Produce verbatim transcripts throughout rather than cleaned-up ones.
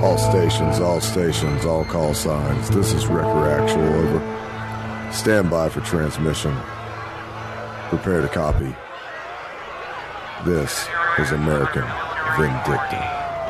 All stations, all stations, all call signs. This is Wrecker Actual, over. Stand by for transmission. Prepare to copy. This is American Vindicta.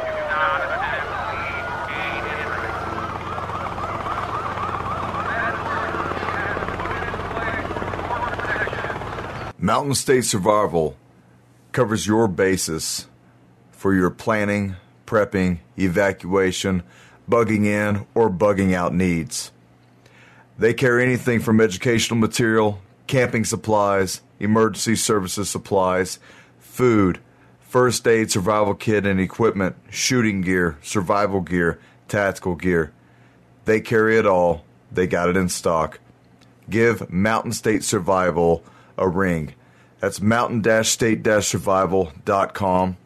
Mountain State Survival covers your basis for your planning, prepping, evacuation, bugging in, or bugging out needs. They carry anything from educational material, camping supplies, emergency services supplies, food, first aid, survival kit and equipment, shooting gear, survival gear, tactical gear. They carry it all. They got it in stock. Give Mountain State Survival a ring. That's mountain state survival dot com.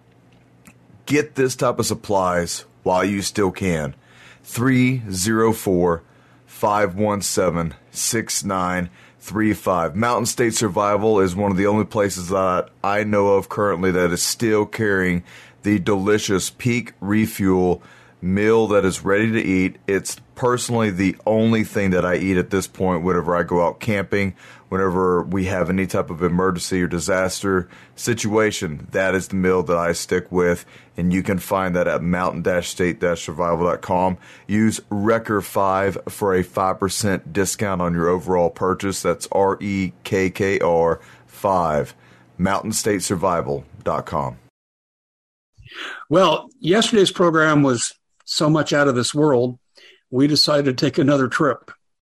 Get this type of supplies while you still can. three oh four, five one seven, six nine three five. Mountain State Survival is one of the only places that I know of currently that is still carrying the delicious Peak Refuel meal that is ready to eat. It's personally the only thing that I eat at this point whenever I go out camping, whenever we have any type of emergency or disaster situation. That is the meal that I stick with, and you can find that at mountain state survival dot com. Use Wrecker five for a five percent discount on your overall purchase. That's R E K K R five, mountain state survival dot com. Well, yesterday's program was so much out of this world, we decided to take another trip.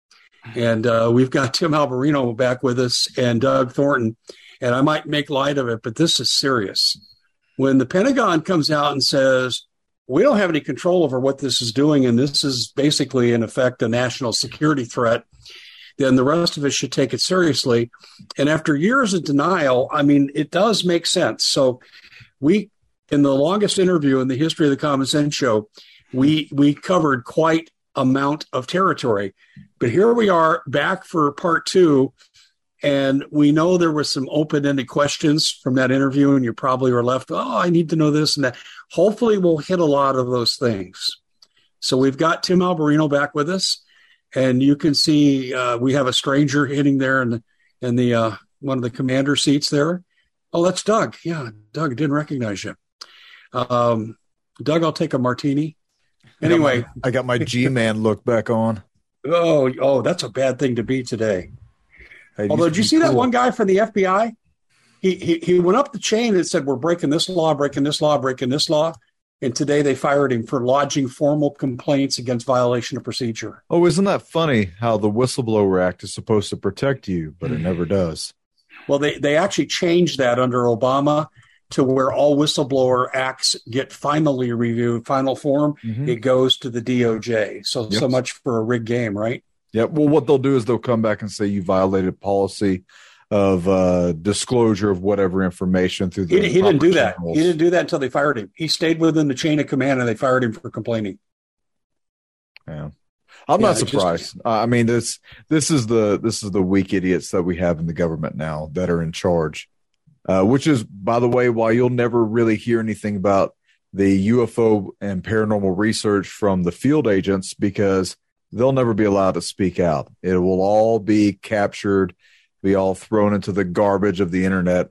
And uh, we've got Tim Alberino back with us and Doug Thornton. And I might make light of it, but this is serious. When the Pentagon comes out and says, we don't have any control over what this is doing, and this is basically, in effect, a national security threat, then the rest of us should take it seriously. And after years of denial, I mean, it does make sense. So we, in the longest interview in the history of the Common Sense Show, we we covered quite amount of territory. But here we are back for part two, and we know there were some open-ended questions from that interview, and you probably were left, oh, I need to know this and that. Hopefully we'll hit a lot of those things. So we've got Tim Alberino back with us, and you can see uh, we have a stranger hitting there in the, in the uh, one of the commander seats there. Oh, that's Doug. Yeah, Doug, I didn't recognize you. Um, Doug, I'll take a martini. Anyway, I got my, my G-Man look back on. Oh, oh, that's a bad thing to be today. Hey, Although, did you see cool. that one guy from the F B I? He, he he went up the chain and said, we're breaking this law, breaking this law, breaking this law. And today they fired him for lodging formal complaints against violation of procedure. Oh, isn't that funny how the Whistleblower Act is supposed to protect you, but it never does? Well, they, they actually changed that under Obama to where all whistleblower acts get finally reviewed, final form. Mm-hmm. It goes to the D O J. So, yep. so much for a rigged game, right? Yeah. Well, what they'll do is they'll come back and say you violated policy of uh, disclosure of whatever information through the. He, he didn't do that. Channels. He didn't do that until they fired him. He stayed within the chain of command, and they fired him for complaining. Yeah. I'm yeah, not surprised. Just, I mean, this this is the this is the weak idiots that we have in the government now that are in charge. Uh, which is, by the way, why you'll never really hear anything about the U F O and paranormal research from the field agents, because they'll never be allowed to speak out. It will all be captured, be all thrown into the garbage of the internet,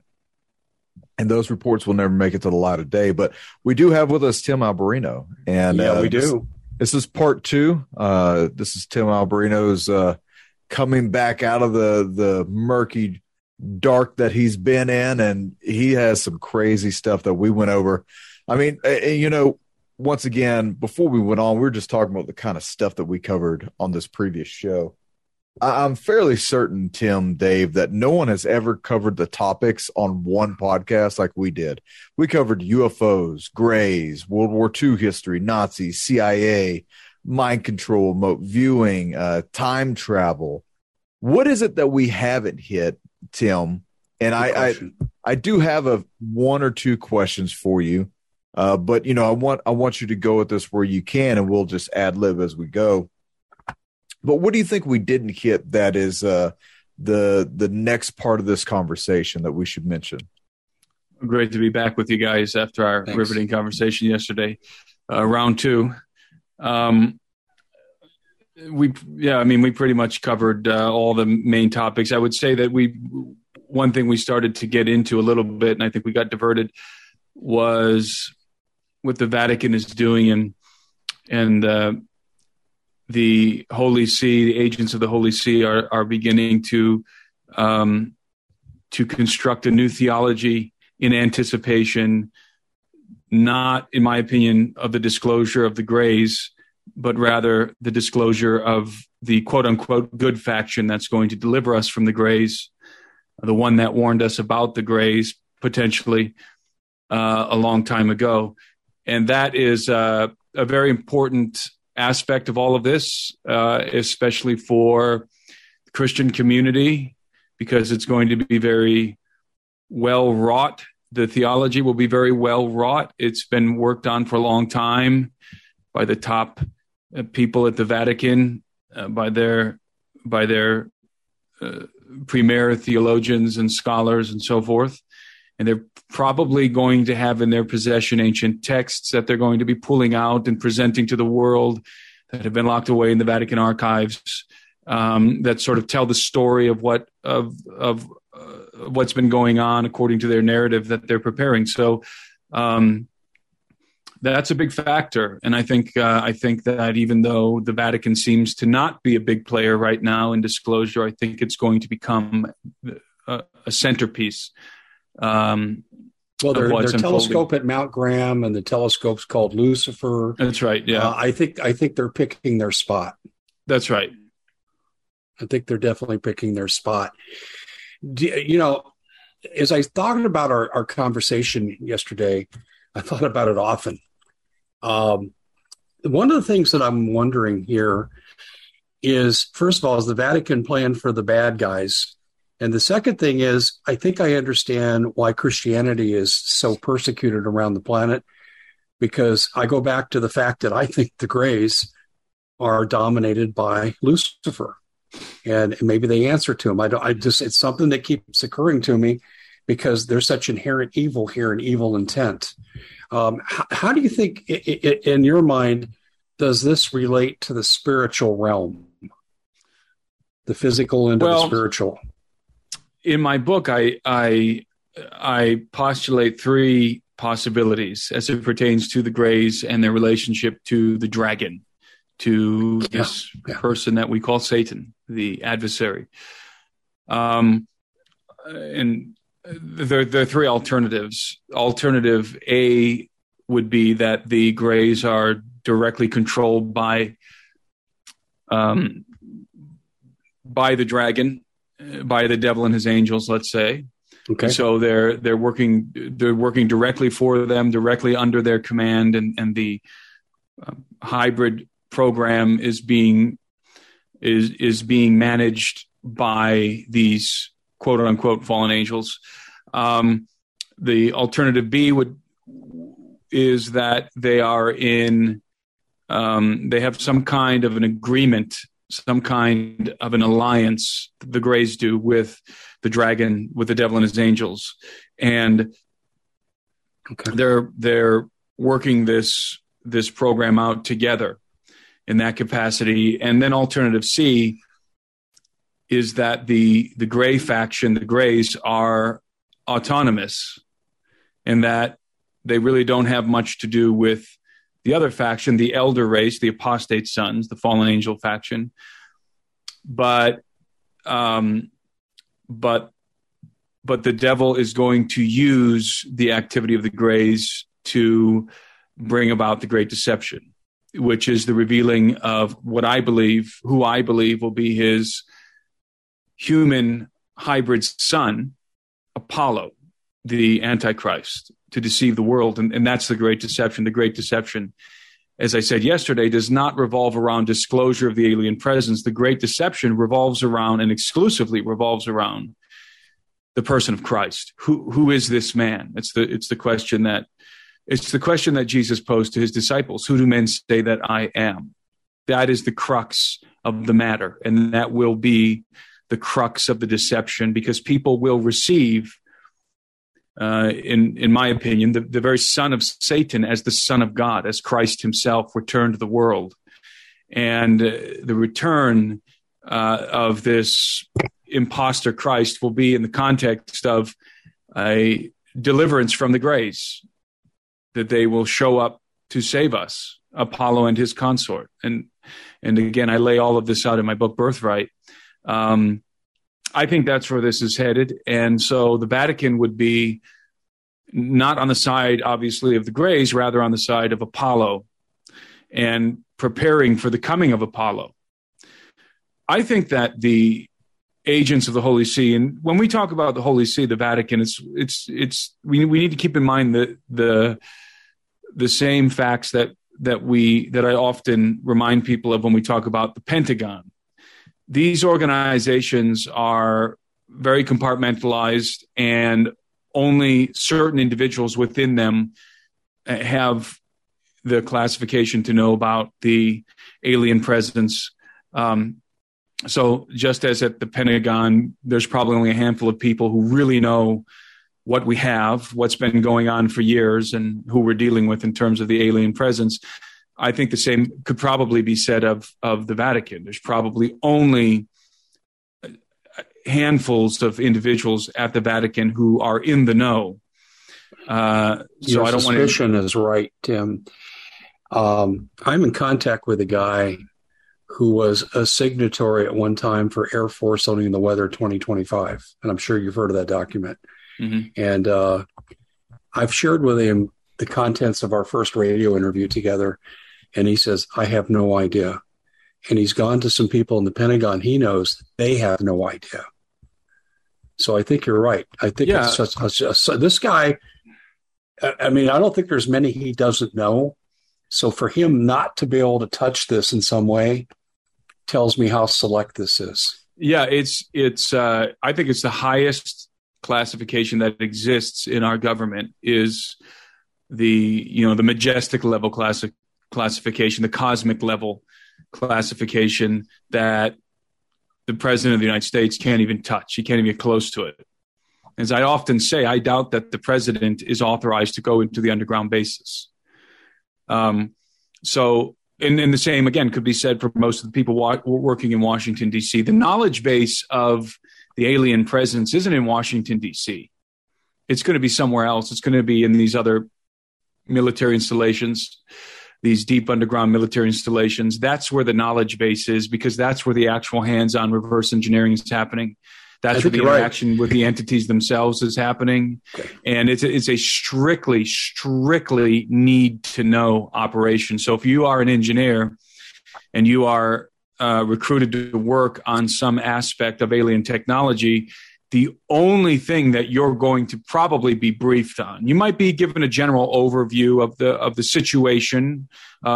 and those reports will never make it to the light of day. But we do have with us Tim Alberino. And yeah, uh, we do. This, this is part two. Uh, this is Tim Alberino's uh, coming back out of the, the murky dark that he's been in, and he has some crazy stuff that we went over. I mean, you know, once again, before we went on, we were just talking about the kind of stuff that we covered on this previous show. I'm fairly certain, Tim, Dave, that no one has ever covered the topics on one podcast like we did. We covered U F Os, Greys, World War Two history, Nazis, C I A, mind control, remote viewing, uh, time travel. What is it that we haven't hit, Tim? And I, I I do have a one or two questions for you, uh, but you know I want I want you to go at this where you can, and we'll just ad lib as we go. But what do you think we didn't hit that is uh, the the next part of this conversation that we should mention? Great to be back with you guys after our Thanks. riveting conversation yesterday. Uh, round two. Um, we, yeah, I mean, we pretty much covered uh, all the main topics. I would say that we, one thing we started to get into a little bit, and I think we got diverted, was what the Vatican is doing, and and uh, the Holy See, the agents of the Holy See, are are beginning to um, to construct a new theology in anticipation, not, in my opinion, of the disclosure of the Greys, but rather the disclosure of the quote-unquote good faction that's going to deliver us from the Greys, the one that warned us about the Greys potentially uh, a long time ago. And that is uh, a very important aspect of all of this, uh, especially for the Christian community, because it's going to be very well wrought. The theology will be very well wrought. It's been worked on for a long time by the top uh, people at the Vatican, uh, by their by their uh, premier theologians and scholars and so forth. And they're probably going to have in their possession ancient texts that they're going to be pulling out and presenting to the world that have been locked away in the Vatican archives, um, that sort of tell the story of what of of uh, what's been going on according to their narrative that they're preparing. So um, that's a big factor, and I think uh, I think that even though the Vatican seems to not be a big player right now in disclosure, I think it's going to become a, a centerpiece. Um, well, their, their telescope at Mount Graham and the telescope's called Lucifer. That's right. Yeah, uh, I think I think they're picking their spot. That's right. I think they're definitely picking their spot. Do, you know, as I thought about our, our conversation yesterday, I thought about it often. Um, one of the things that I'm wondering here is, first of all, is the Vatican playing for the bad guys? And the second thing is, I think I understand why Christianity is so persecuted around the planet, because I go back to the fact that I think the Greys are dominated by Lucifer, and maybe they answer to him. I don't. I just it's something that keeps occurring to me because there's such inherent evil here and evil intent. Um, how, how do you think, in your mind, does this relate to the spiritual realm, the physical into well, the spiritual? In my book, I, I I postulate three possibilities as it pertains to the Greys and their relationship to the dragon, to yeah, this yeah. person that we call Satan, the adversary. Um, and there, there are three alternatives. Alternative A would be that the Greys are directly controlled by um, by the dragon, by the devil and his angels, let's say. Okay. So they're they're working they're working directly for them, directly under their command, and and the uh, hybrid program is being is is being managed by these quote unquote fallen angels. Um, the alternative B would is that they are in um, they have some kind of an agreement, some kind of an alliance, the Greys do, with the dragon, with the devil and his angels, and okay. they're they're working this this program out together in that capacity. And then alternative C is that the the Grey faction, the Greys, are autonomous, and that they really don't have much to do with the other faction, the elder race, the apostate sons, the fallen angel faction. But, um, but, but the devil is going to use the activity of the Greys to bring about the great deception, which is the revealing of what I believe, who I believe will be his human hybrid son, Apollo, the Antichrist, to deceive the world. And, and that's the great deception. The great deception, as I said yesterday, does not revolve around disclosure of the alien presence. The great deception revolves around, and exclusively revolves around, the person of Christ. Who who is this man? It's the it's the question that it's the question that Jesus posed to his disciples. Who do men say that I am? That is the crux of the matter, and that will be the crux of the deception, because people will receive uh, in in my opinion, the, the very son of Satan as the Son of God, as Christ himself returned to the world. And uh, the return uh, of this imposter Christ will be in the context of a deliverance from the Greys, that they will show up to save us, Apollo and his consort. And and again, I lay all of this out in my book, Birthright. Um, I think that's where this is headed. And so the Vatican would be not on the side, obviously, of the Greys, rather on the side of Apollo and preparing for the coming of Apollo. I think that the agents of the Holy See, and when we talk about the Holy See, the Vatican, it's it's it's we we need to keep in mind that the the same facts that that we that I often remind people of when we talk about the Pentagon. These organizations are very compartmentalized, and only certain individuals within them have the classification to know about the alien presence. Um, so just as at the Pentagon, there's probably only a handful of people who really know what we have, what's been going on for years, and who we're dealing with in terms of the alien presence. I think the same could probably be said of, of the Vatican. There's probably only handfuls of individuals at the Vatican who are in the know. Uh, so Your I don't want to. Suspicion is right, Tim. Um, I'm in contact with a guy who was a signatory at one time for Air Force Owning the Weather twenty twenty-five, and I'm sure you've heard of that document. Mm-hmm. And uh, I've shared with him the contents of our first radio interview together, and he says, I have no idea. And he's gone to some people in the Pentagon he knows, they have no idea. So I think you're right. I think yeah. it's just, it's just, this guy, I mean, I don't think there's many he doesn't know. So for him not to be able to touch this in some way tells me how select this is. Yeah, it's, it's, uh, I think it's the highest classification that exists in our government is the, you know, the majestic level class- classification, the cosmic level classification that the president of the United States can't even touch. He can't even get close to it. As I often say, I doubt that the president is authorized to go into the underground bases. Um, so, and, and the same, again, could be said for most of the people wa- working in Washington, D C. The knowledge base of the alien presence isn't in Washington, D C. It's going to be somewhere else. It's going to be in these other military installations, these deep underground military installations. That's where the knowledge base is, because that's where the actual hands-on reverse engineering is happening. That's where the interaction right. with the entities themselves is happening. Okay. And it's a, it's a strictly, strictly need-to-know operation. So if you are an engineer and you are uh, recruited to work on some aspect of alien technology, the only thing that you're going to probably be briefed on, you might be given a general overview of the of the situation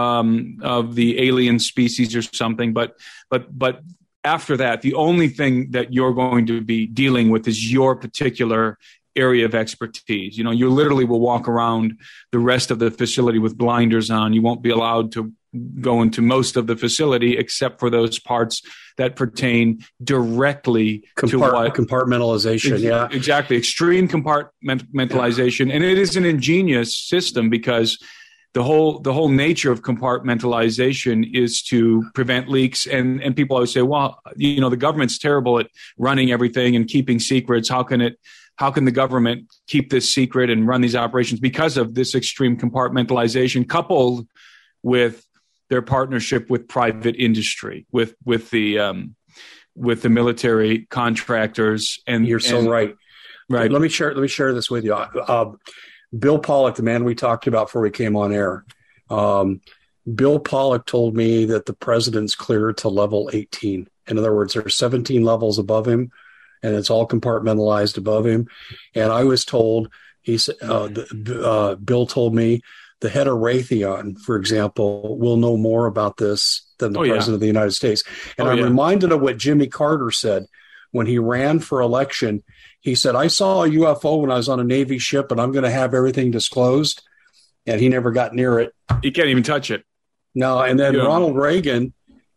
um, of the alien species or something, but but but after that, the only thing that you're going to be dealing with is your particular area of expertise. You know, you literally will walk around the rest of the facility with blinders on. You won't be allowed to go into most of the facility except for those parts that pertain directly Compart- to what compartmentalization. Ex- yeah, exactly. Extreme compartmentalization. And it is an ingenious system because the whole, the whole nature of compartmentalization is to prevent leaks. And, and people always say, well, you know, the government's terrible at running everything and keeping secrets. How can it, how can the government keep this secret and run these operations? Because of this extreme compartmentalization coupled with their partnership with private industry, with with the um, with the military contractors, and you're so and, right. Right. Let me share. Let me share this with you. Uh, Bill Pollock, the man we talked about before we came on air. Um, Bill Pollock told me that the president's cleared to level eighteen. In other words, there's seventeen levels above him, and it's all compartmentalized above him. And I was told, he said, uh, uh, Bill told me, the head of Raytheon, for example, will know more about this than the oh, president yeah. of the United States. And oh, I'm yeah. reminded of what Jimmy Carter said when he ran for election. He said, I saw a U F O when I was on a Navy ship, and I'm going to have everything disclosed. And he never got near it. He can't even touch it. No, and then yeah. Ronald Reagan,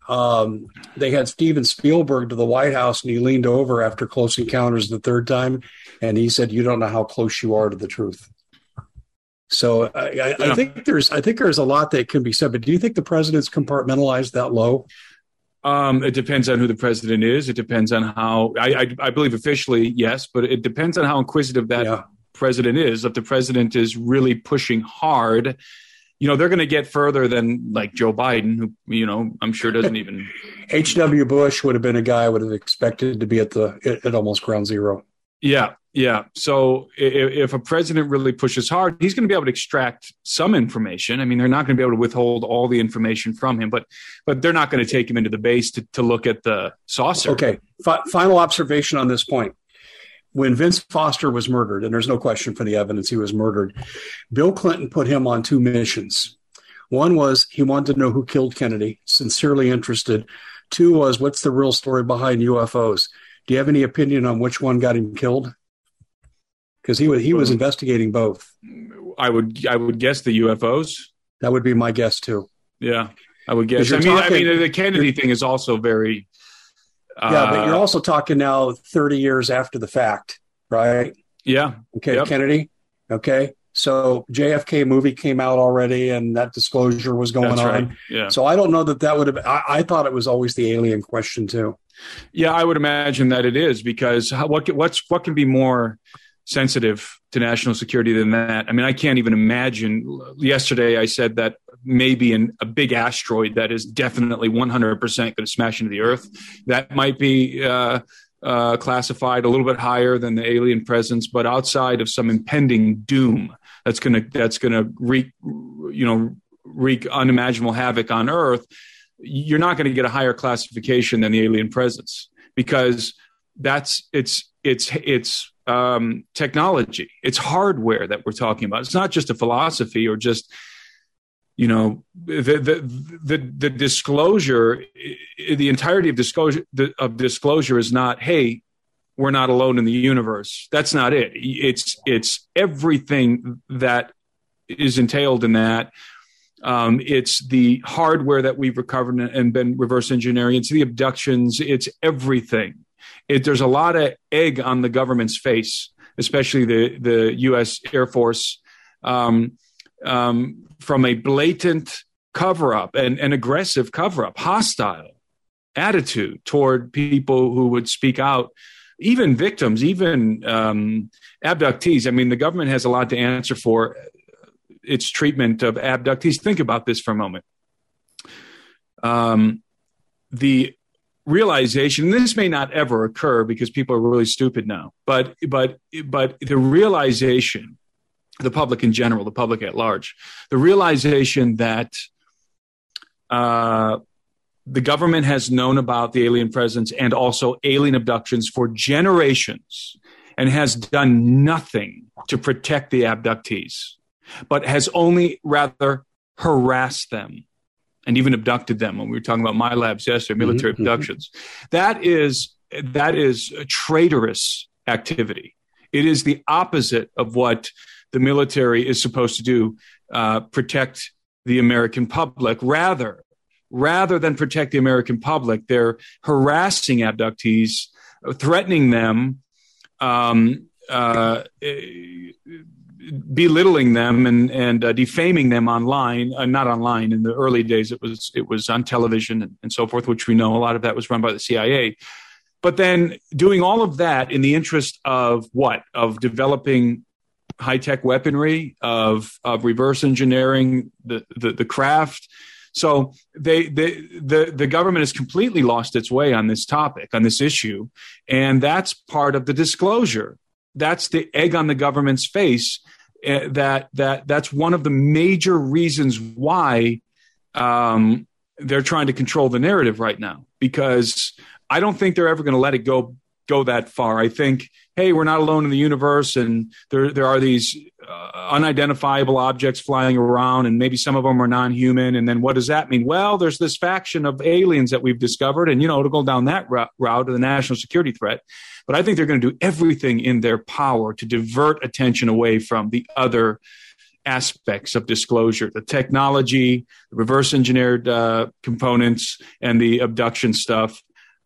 um, they had Steven Spielberg to the White House, and he leaned over after Close Encounters the third time. And he said, you don't know how close you are to the truth. So I, I, yeah. I think there's I think there's a lot that can be said. But do you think the president's compartmentalized that low? Um, it depends on who the president is. It depends on how I, I, I believe officially, yes, but it depends on how inquisitive that yeah. president is. If the president is really pushing hard, you know, they're going to get further than like Joe Biden, who, you know, I'm sure doesn't even. H W. Bush would have been a guy I would have expected to be at the at, at almost ground zero. Yeah, yeah. So if, if a president really pushes hard, he's going to be able to extract some information. I mean, they're not going to be able to withhold all the information from him, but but they're not going to take him into the base to, to look at the saucer. Okay. F- final observation on this point. When Vince Foster was murdered, and there's no question for the evidence he was murdered, Bill Clinton put him on two missions. One was he wanted to know who killed Kennedy, sincerely interested. Two was, what's the real story behind U F Os? Do you have any opinion on which one got him killed? Because he was he was investigating both. I would I would guess the U F Os. That would be my guess too. Yeah, I would guess. I mean, talking, I mean, the Kennedy thing is also very. Uh, yeah, but you're also talking now thirty years after the fact, right? Yeah. Okay, yep. Kennedy. Okay, so J F K movie came out already, and that disclosure was going That's on. Right. Yeah. So I don't know that that would have. I, I thought it was always the alien question too. Yeah, I would imagine that it is, because how, what what's what can be more sensitive to national security than that? I mean, I can't even imagine. Yesterday, I said that maybe in a big asteroid that is definitely one hundred percent going to smash into the Earth, that might be uh, uh, classified a little bit higher than the alien presence, but outside of some impending doom that's going to that's going to wreak, you know, wreak unimaginable havoc on Earth, you're not going to get a higher classification than the alien presence, because that's it's it's it's um, technology, it's hardware that we're talking about. It's not just a philosophy or just, you know, the the the, the disclosure, the entirety of disclosure of disclosure is not, hey, we're not alone in the universe. That's not it. It's it's everything that is entailed in that. Um, it's the hardware that we've recovered and been reverse engineering. It's the abductions. It's everything. It, there's a lot of egg on the government's face, especially the, the U S Air Force, um, um, from a blatant cover-up and an aggressive cover-up, hostile attitude toward people who would speak out, even victims, even um, abductees. I mean, the government has a lot to answer for its treatment of abductees. Think about this for a moment. Um, the realization, this may not ever occur because people are really stupid now, but but but the realization, the public in general, the public at large, the realization that uh, the government has known about the alien presence and also alien abductions for generations and has done nothing to protect the abductees, but has only rather harassed them and even abducted them. When we were talking about my labs yesterday, military mm-hmm. abductions, that is that is a traitorous activity. It is the opposite of what the military is supposed to do, uh, protect the American public. Rather, rather than protect the American public, they're harassing abductees, threatening them, um, uh, belittling them and, and uh, defaming them online, uh, not online. In the early days, it was it was on television and, and so forth, which we know a lot of that was run by the C I A. But then doing all of that in the interest of what? Of developing high-tech weaponry, of of reverse engineering the, the, the craft. So they, they the, the government has completely lost its way on this topic, on this issue. And that's part of the disclosure. That's the egg on the government's face. Uh, that that that's one of the major reasons why um, they're trying to control the narrative right now, because I don't think they're ever going to let it go go that far. I think, hey, we're not alone in the universe, and there there are these uh, unidentifiable objects flying around, and maybe some of them are non-human. And then what does that mean? Well, there's this faction of aliens that we've discovered, and you know, to go down that route, route of the national security threat. But I think they're going to do everything in their power to divert attention away from the other aspects of disclosure, the technology, the reverse engineered uh, components, and the abduction stuff.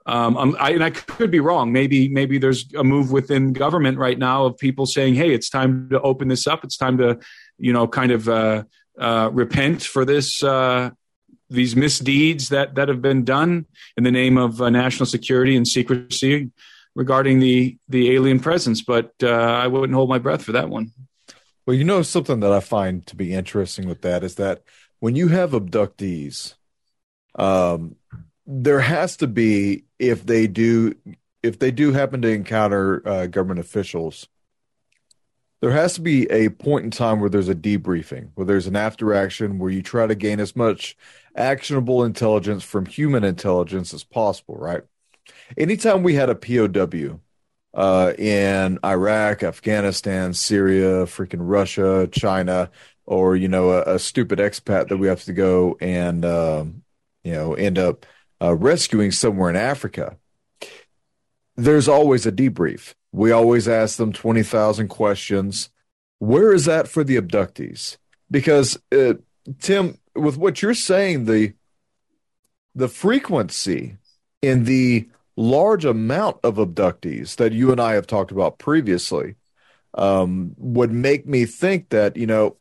Um, um, I, and I could be wrong. Maybe maybe there's a move within government right now of people saying, "Hey, it's time to open this up. It's time to, you know, kind of uh, uh, repent for this uh, these misdeeds that that have been done in the name of uh, national security and secrecy regarding the the alien presence." But uh, I wouldn't hold my breath for that one. Well, you know, something that I find to be interesting with that is that when you have abductees, um, there has to be, if they do, if they do happen to encounter uh, government officials, there has to be a point in time where there's a debriefing, where there's an after action, where you try to gain as much actionable intelligence from human intelligence as possible, right? Anytime we had a P O W uh, in Iraq, Afghanistan, Syria, freaking Russia, China, or, you know, a, a stupid expat that we have to go and, um, you know, end up Uh, rescuing somewhere in Africa, there's always a debrief. We always ask them twenty thousand questions. Where is that for the abductees? Because, uh, Tim, with what you're saying, the the frequency in the large amount of abductees that you and I have talked about previously um, would make me think that, you know,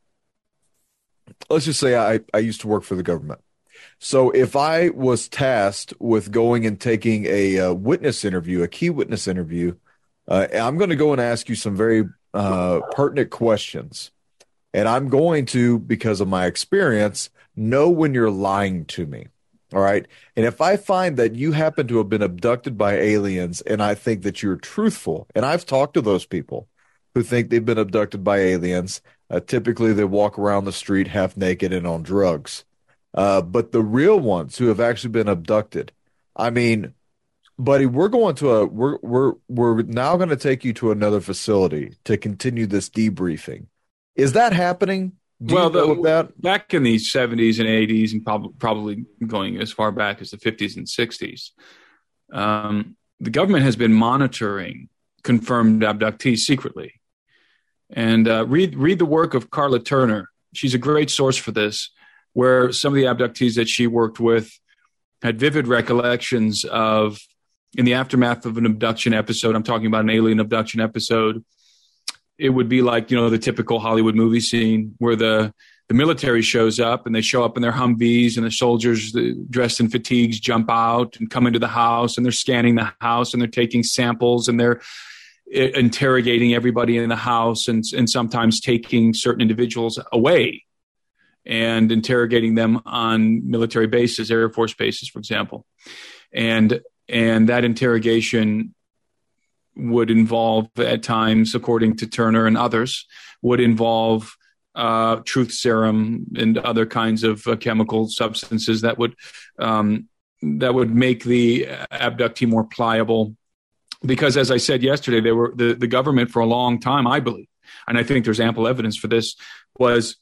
let's just say I, I used to work for the government. So if I was tasked with going and taking a, uh witness interview, a key witness interview, uh, I'm going to go and ask you some very uh, pertinent questions. And I'm going to, because of my experience, know when you're lying to me. All right. And if I find that you happen to have been abducted by aliens and I think that you're truthful, and I've talked to those people who think they've been abducted by aliens, uh, typically they walk around the street half naked and on drugs. Uh, but the real ones who have actually been abducted, I mean, buddy, we're going to a we're we're we're now going to take you to another facility to continue this debriefing. Is that happening? Do well, you know the, that? back in the seventies and eighties, and prob- probably going as far back as the fifties and sixties, um, the government has been monitoring confirmed abductees secretly. And uh, read read the work of Carla Turner. She's a great source for this, where some of the abductees that she worked with had vivid recollections of, in the aftermath of an abduction episode, I'm talking about an alien abduction episode, it would be like, you know, the typical Hollywood movie scene where the, the military shows up and they show up in their Humvees and the soldiers dressed in fatigues jump out and come into the house and they're scanning the house and they're taking samples and they're interrogating everybody in the house and, and sometimes taking certain individuals away and interrogating them on military bases, Air Force bases, for example. And and that interrogation would involve, at times, according to Turner and others, would involve uh, truth serum and other kinds of uh, chemical substances that would um, that would make the abductee more pliable. Because, as I said yesterday, they were the, the government for a long time, I believe, and I think there's ample evidence for this, was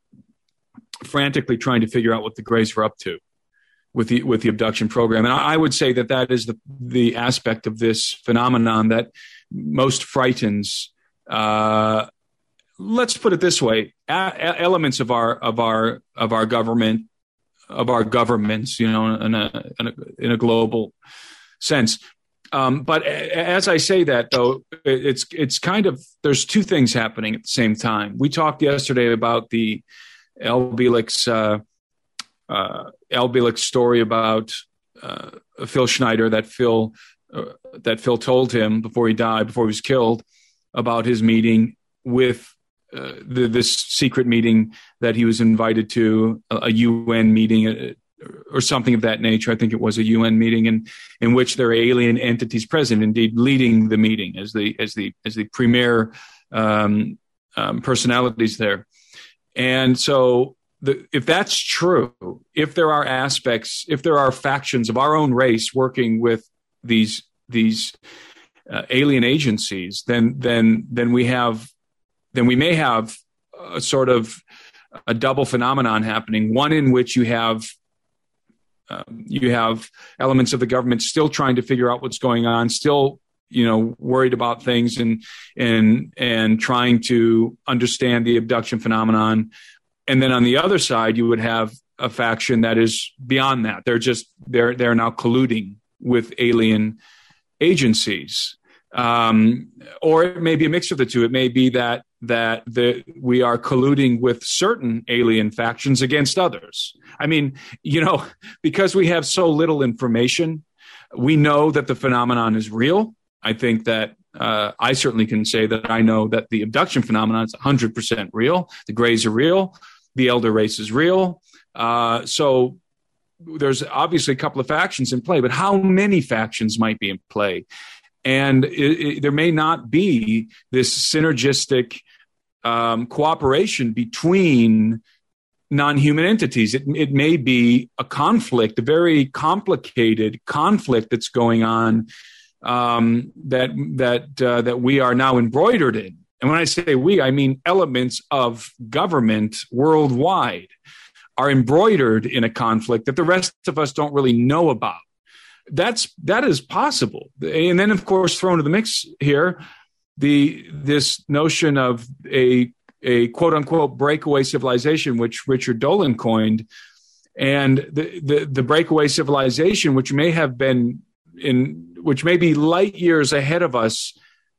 frantically trying to figure out what the Greys were up to with the with the abduction program. And I, I would say that that is the the aspect of this phenomenon that most frightens. Uh, let's put it this way: a- elements of our of our of our government of our governments, you know, in a in a, in a global sense. Um, but as I say that, though, it's it's kind of, there's two things happening at the same time. We talked yesterday about the L. Belix, uh, uh, L. Belix story about uh, Phil Schneider that Phil uh, that Phil told him before he died, before he was killed, about his meeting with uh, the, this secret meeting that he was invited to, a, a U N meeting. Uh, or something of that nature. I think it was a U N meeting in, in which there are alien entities present, indeed leading the meeting as the as the as the premier um, um, personalities there. And so, the, if that's true, if there are aspects, if there are factions of our own race working with these these uh, alien agencies, then then then we have then we may have a sort of a double phenomenon happening. One in which you have Um, you have elements of the government still trying to figure out what's going on, still, you know, worried about things and and and trying to understand the abduction phenomenon. And then on the other side, you would have a faction that is beyond that. They're just they're they're now colluding with alien agencies. Um, or it may be a mix of the two. It may be that that the, we are colluding with certain alien factions against others. I mean, you know, because we have so little information, we know that the phenomenon is real. I think that uh, I certainly can say that I know that the abduction phenomenon is one hundred percent real. The Greys are real. The elder race is real. Uh, so there's obviously a couple of factions in play, but how many factions might be in play? And it, it, there may not be this synergistic um, cooperation between non-human entities. It, it may be a conflict, a very complicated conflict that's going on um, that that uh, that we are now embroidered in. And when I say we, I mean elements of government worldwide are embroidered in a conflict that the rest of us don't really know about. That's that is possible. And then, of course, thrown into the mix here, the this notion of a a quote unquote breakaway civilization, which Richard Dolan coined, and the, the the breakaway civilization, which may have been in which may be light years ahead of us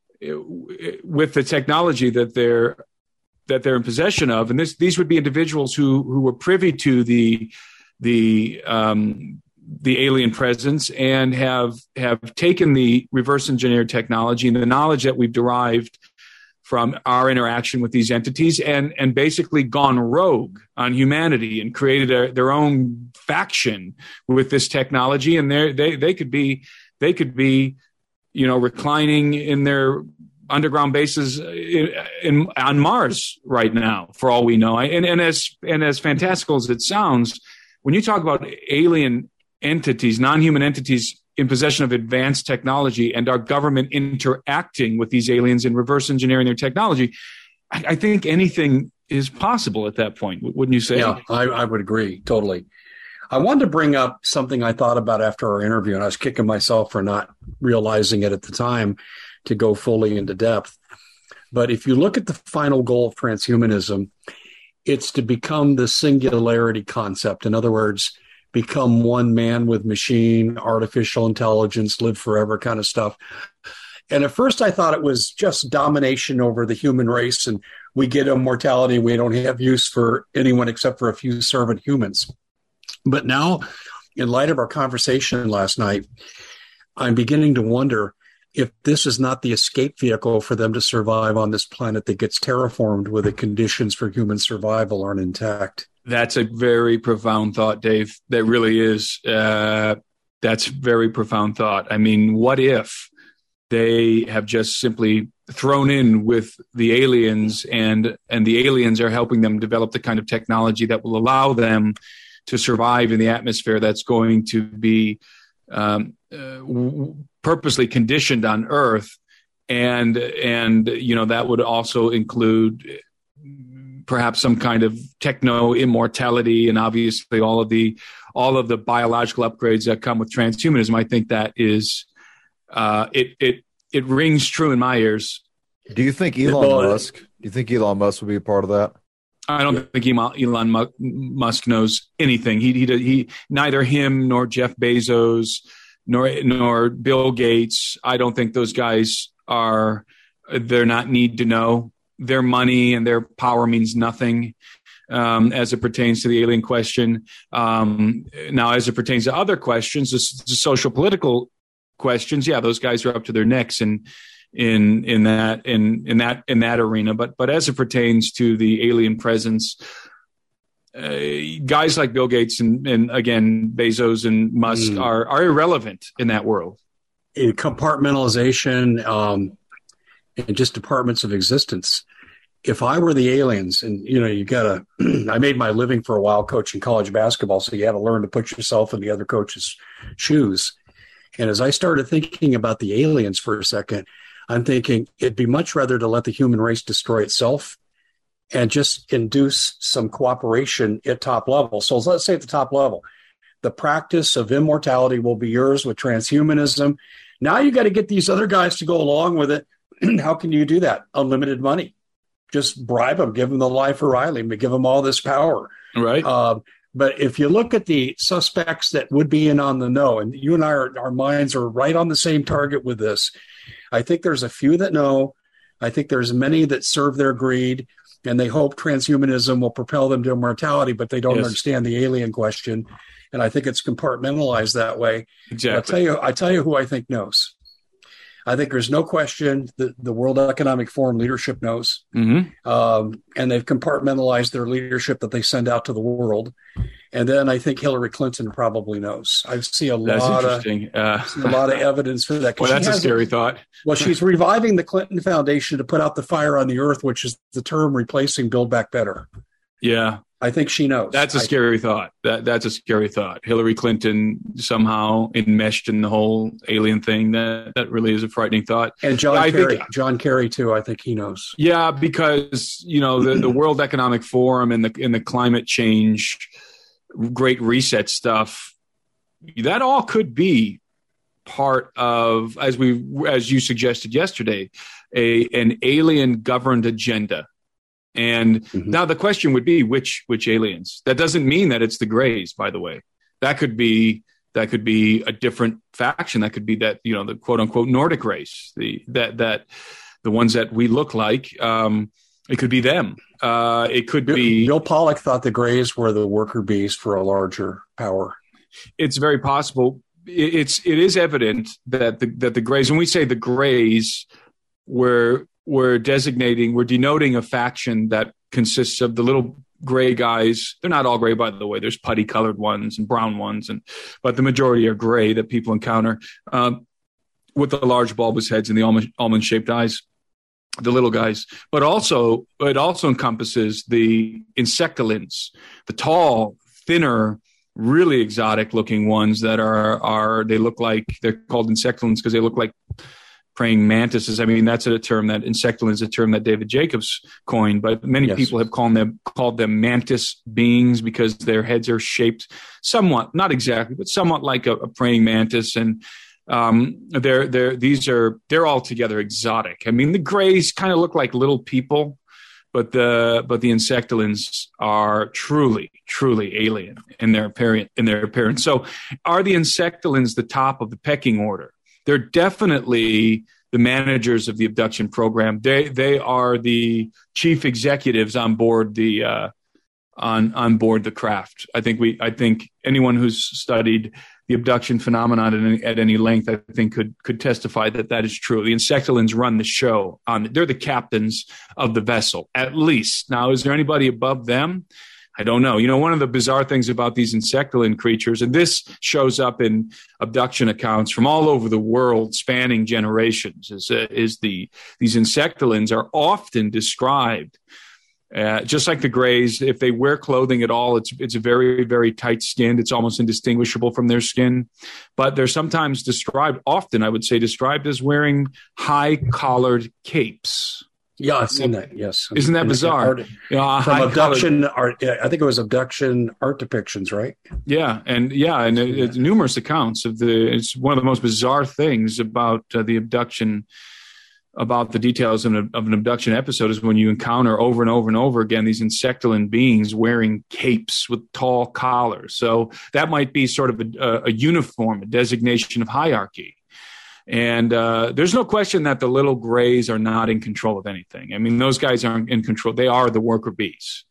with the technology that they're that they're in possession of, and this these would be individuals who who were privy to the the um, the alien presence and have have taken the reverse engineered technology and the knowledge that we've derived from our interaction with these entities and and basically gone rogue on humanity and created a, their own faction with this technology. And they they they could be they could be you know reclining in their underground bases in, in on Mars right now, for all we know. And and as and as fantastical as it sounds, when you talk about alien entities, non-human entities in possession of advanced technology and our government interacting with these aliens and reverse engineering their technology, I, I think anything is possible at that point. Wouldn't you say? Yeah, I, I would agree totally. I wanted to bring up something I thought about after our interview, and I was kicking myself for not realizing it at the time to go fully into depth. But if you look at the final goal of transhumanism, it's to become the singularity concept. In other words, become one man with machine, artificial intelligence, live forever kind of stuff. And at first I thought it was just domination over the human race and we get immortality. We don't have use for anyone except for a few servant humans. But now, in light of our conversation last night, I'm beginning to wonder if this is not the escape vehicle for them to survive on this planet that gets terraformed where the conditions for human survival aren't intact. That's a very profound thought, Dave. That really is. Uh, that's very profound thought. I mean, what if they have just simply thrown in with the aliens and and the aliens are helping them develop the kind of technology that will allow them to survive in the atmosphere that's going to be um, uh, w- purposely conditioned on Earth, and and you know that would also include perhaps some kind of techno immortality, and obviously all of the all of the biological upgrades that come with transhumanism. I think that is uh, it it it rings true in my ears. Do you think Elon Musk? Do you think Elon Musk will be a part of that? I don't think Elon Musk knows anything. He, he, he, neither him nor Jeff Bezos, nor nor Bill Gates. I don't think those guys are. They're not need to know. Their money and their power means nothing um, as it pertains to the alien question. Um, now, as it pertains to other questions, the, the social political questions, yeah, those guys are up to their necks in in in that in in that in that arena. But but as it pertains to the alien presence, uh, guys like Bill Gates and, and again Bezos and Musk mm. are are irrelevant in that world. In compartmentalization um, and just departments of existence. If I were the aliens, and you know, you gotta, I made my living for a while coaching college basketball, so you had to learn to put yourself in the other coach's shoes. And as I started thinking about the aliens for a second, I'm thinking it'd be much rather to let the human race destroy itself and just induce some cooperation at top level. So let's say at the top level, the practice of immortality will be yours with transhumanism. Now you got to get these other guys to go along with it. How can you do that? Unlimited money. Just bribe them, give them the life of Riley, give them all this power. Right. Uh, But if you look at the suspects that would be in on the know, and you and I, are, our minds are right on the same target with this, I think there's a few that know. I think there's many that serve their greed, and they hope transhumanism will propel them to immortality, but they don't yes. understand the alien question. And I think it's compartmentalized that way. Exactly. I'll tell you, I tell you who I think knows. I think there's no question that the World Economic Forum leadership knows. Mm-hmm. Um, and they've compartmentalized their leadership that they send out to the world. And then I think Hillary Clinton probably knows. I see a that's lot of uh, see a lot of evidence for that. Well, that's a scary a, thought. Well, she's reviving the Clinton Foundation to put out the fire on the earth, which is the term replacing Build Back Better. Yeah. I think she knows. That's a I, scary thought. That That's a scary thought. Hillary Clinton somehow enmeshed in the whole alien thing. That that really is a frightening thought. And John I Kerry, think, John Kerry too. I think he knows. Yeah, because you know the, the World Economic Forum and the and the climate change, Great Reset stuff. That all could be part of, as we as you suggested yesterday, a an alien governed agenda. And mm-hmm. now the question would be which which aliens. That doesn't mean that it's the Greys, by the way. That could be that could be a different faction. That could be that, you know, the quote unquote Nordic race, the that that the ones that we look like. Um, it could be them. Uh, it could Bill, be. Bill Pollack thought the Greys were the worker bees for a larger power. It's very possible. It, it's it is evident that the that the Greys, when we say the Greys, were We're designating, we're denoting a faction that consists of the little gray guys. They're not all gray, by the way. There's putty colored ones and brown ones, and but the majority are gray that people encounter um, with the large bulbous heads and the almond, almond shaped eyes, the little guys. But also, it also encompasses the insectilins, the tall, thinner, really exotic looking ones that are, are they look like, they're called insectilins because they look like praying mantises. I mean, that's a term that insectilin is a term that David Jacobs coined, but many yes. people have called them called them mantis beings because their heads are shaped somewhat, not exactly, but somewhat like a, a praying mantis. And um, they're they're these are they're altogether exotic. I mean, the Greys kind of look like little people, but the but the insectilins are truly truly alien in their appearance. In their appearance. So, are the insectilins the top of the pecking order? They're definitely the managers of the abduction program. They they are the chief executives on board the uh, on on board the craft. I think we I think anyone who's studied the abduction phenomenon at any, at any length, I think could could testify that that is true. The insectilins run the show. On they're the captains of the vessel, at least. Now, is there anybody above them? I don't know. You know, one of the bizarre things about these insectilin creatures, and this shows up in abduction accounts from all over the world, spanning generations, is, uh, is the these insectilins are often described uh, just like the Greys. If they wear clothing at all, it's it's very very tight skinned. It's almost indistinguishable from their skin. But they're sometimes described, often I would say, described as wearing high collared capes. Yeah, I've seen that. Yes, isn't that bizarre? Art, yeah, from abduction art. I think it was abduction art depictions, right? Yeah, and yeah, and it, it's numerous accounts of the. It's one of the most bizarre things about uh, the abduction, about the details of an, of an abduction episode is when you encounter over and over and over again these insectilin beings wearing capes with tall collars. So that might be sort of a, a uniform, a designation of hierarchy. And uh, there's no question that the little Greys are not in control of anything. I mean, those guys aren't in control. They are the worker bees.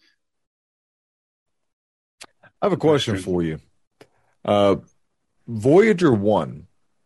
I have a question for you. Uh, Voyager one,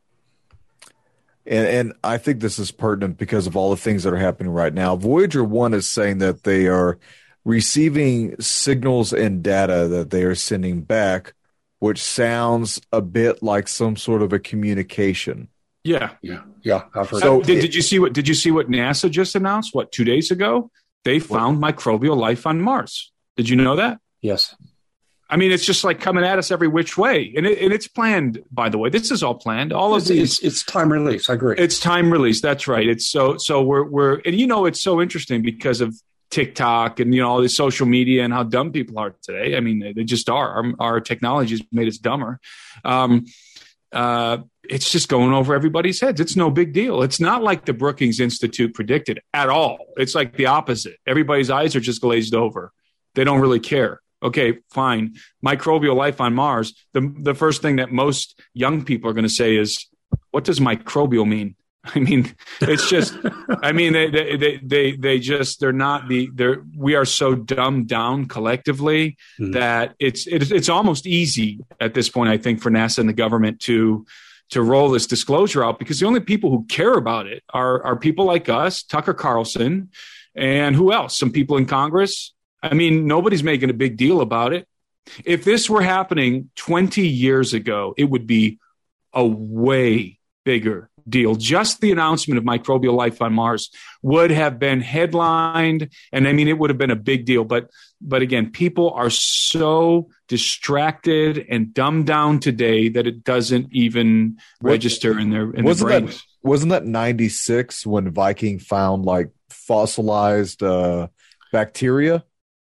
and, and I think this is pertinent because of all the things that are happening right now. Voyager one is saying that they are receiving signals and data that they are sending back, which sounds a bit like some sort of a communication. Yeah, yeah, yeah. I've heard so, did, did you see what? Did you see what NASA just announced? What, two days ago? They found what? microbial life on Mars. Did you know that? Yes. I mean, it's just like coming at us every which way, and, it, and it's planned. By the way, this is all planned. All it's, of these, it's, it's time release. I agree. It's time release. That's right. It's so so we're we're and you know it's so interesting because of TikTok and you know all this social media and how dumb people are today. I mean, they, they just are. Our, our technology has made us dumber. Um, uh, it's just going over everybody's heads. It's no big deal. It's not like the Brookings Institute predicted at all. It's like the opposite. Everybody's eyes are just glazed over. They don't really care Okay, fine. Microbial life on Mars. The the first thing that most young people are going to say is, what does microbial mean? I mean, it's just, I mean, they, they, they, they, they just, they're not the, they're, we are so dumbed down collectively mm. that it's, it's, it's almost easy at this point, I think, for NASA and the government to, to roll this disclosure out, because the only people who care about it are, are people like us, Tucker Carlson, and who else? Some people in Congress. I mean, nobody's making a big deal about it. If this were happening twenty years ago, it would be a way bigger deal. Just the announcement of microbial life on Mars would have been headlined, and I mean, it would have been a big deal. But, but again, people are so distracted and dumbed down today that it doesn't even what, register in their in wasn't their brains. That, wasn't that ninety-six when Viking found like fossilized uh, bacteria?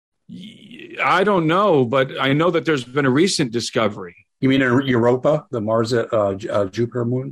I don't know, but I know that there's been a recent discovery. You mean Europa, the Mars, uh, uh, Jupiter moon?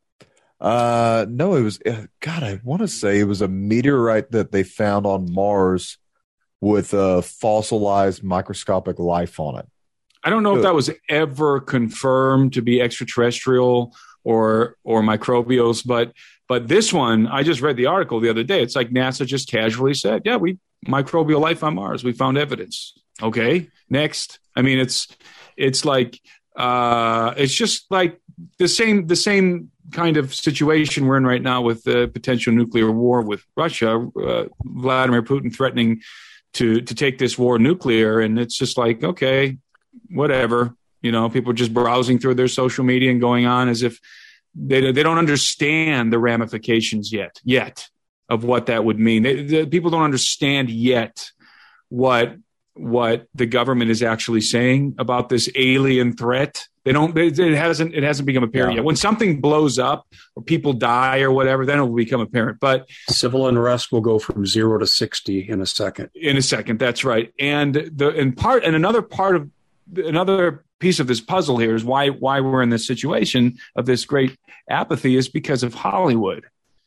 Uh, no, it was, God, I want to say it was a meteorite that they found on Mars with a fossilized microscopic life on it. I don't know if that was ever confirmed to be extraterrestrial or or microbials, but but this one, I just read the article the other day. It's like NASA just casually said, yeah, we microbial life on Mars. We found evidence. Okay, next. I mean, it's it's like uh, it's just like the same the same kind of situation we're in right now with the potential nuclear war with Russia. Uh, Vladimir Putin threatening to to take this war nuclear, and it's just like, okay, whatever. You know, people are just browsing through their social media and going on as if they they don't understand the ramifications yet yet of what that would mean. They, the, people don't understand yet what what the government is actually saying about this alien threat. They don't. It, it hasn't. It hasn't become apparent yeah. yet. When something blows up or people die or whatever, then it will become apparent. But civil unrest will go from zero to sixty in a second. In a second, that's right. And the and part and another part of another piece of this puzzle here is why why we're in this situation of this great apathy is because of Hollywood.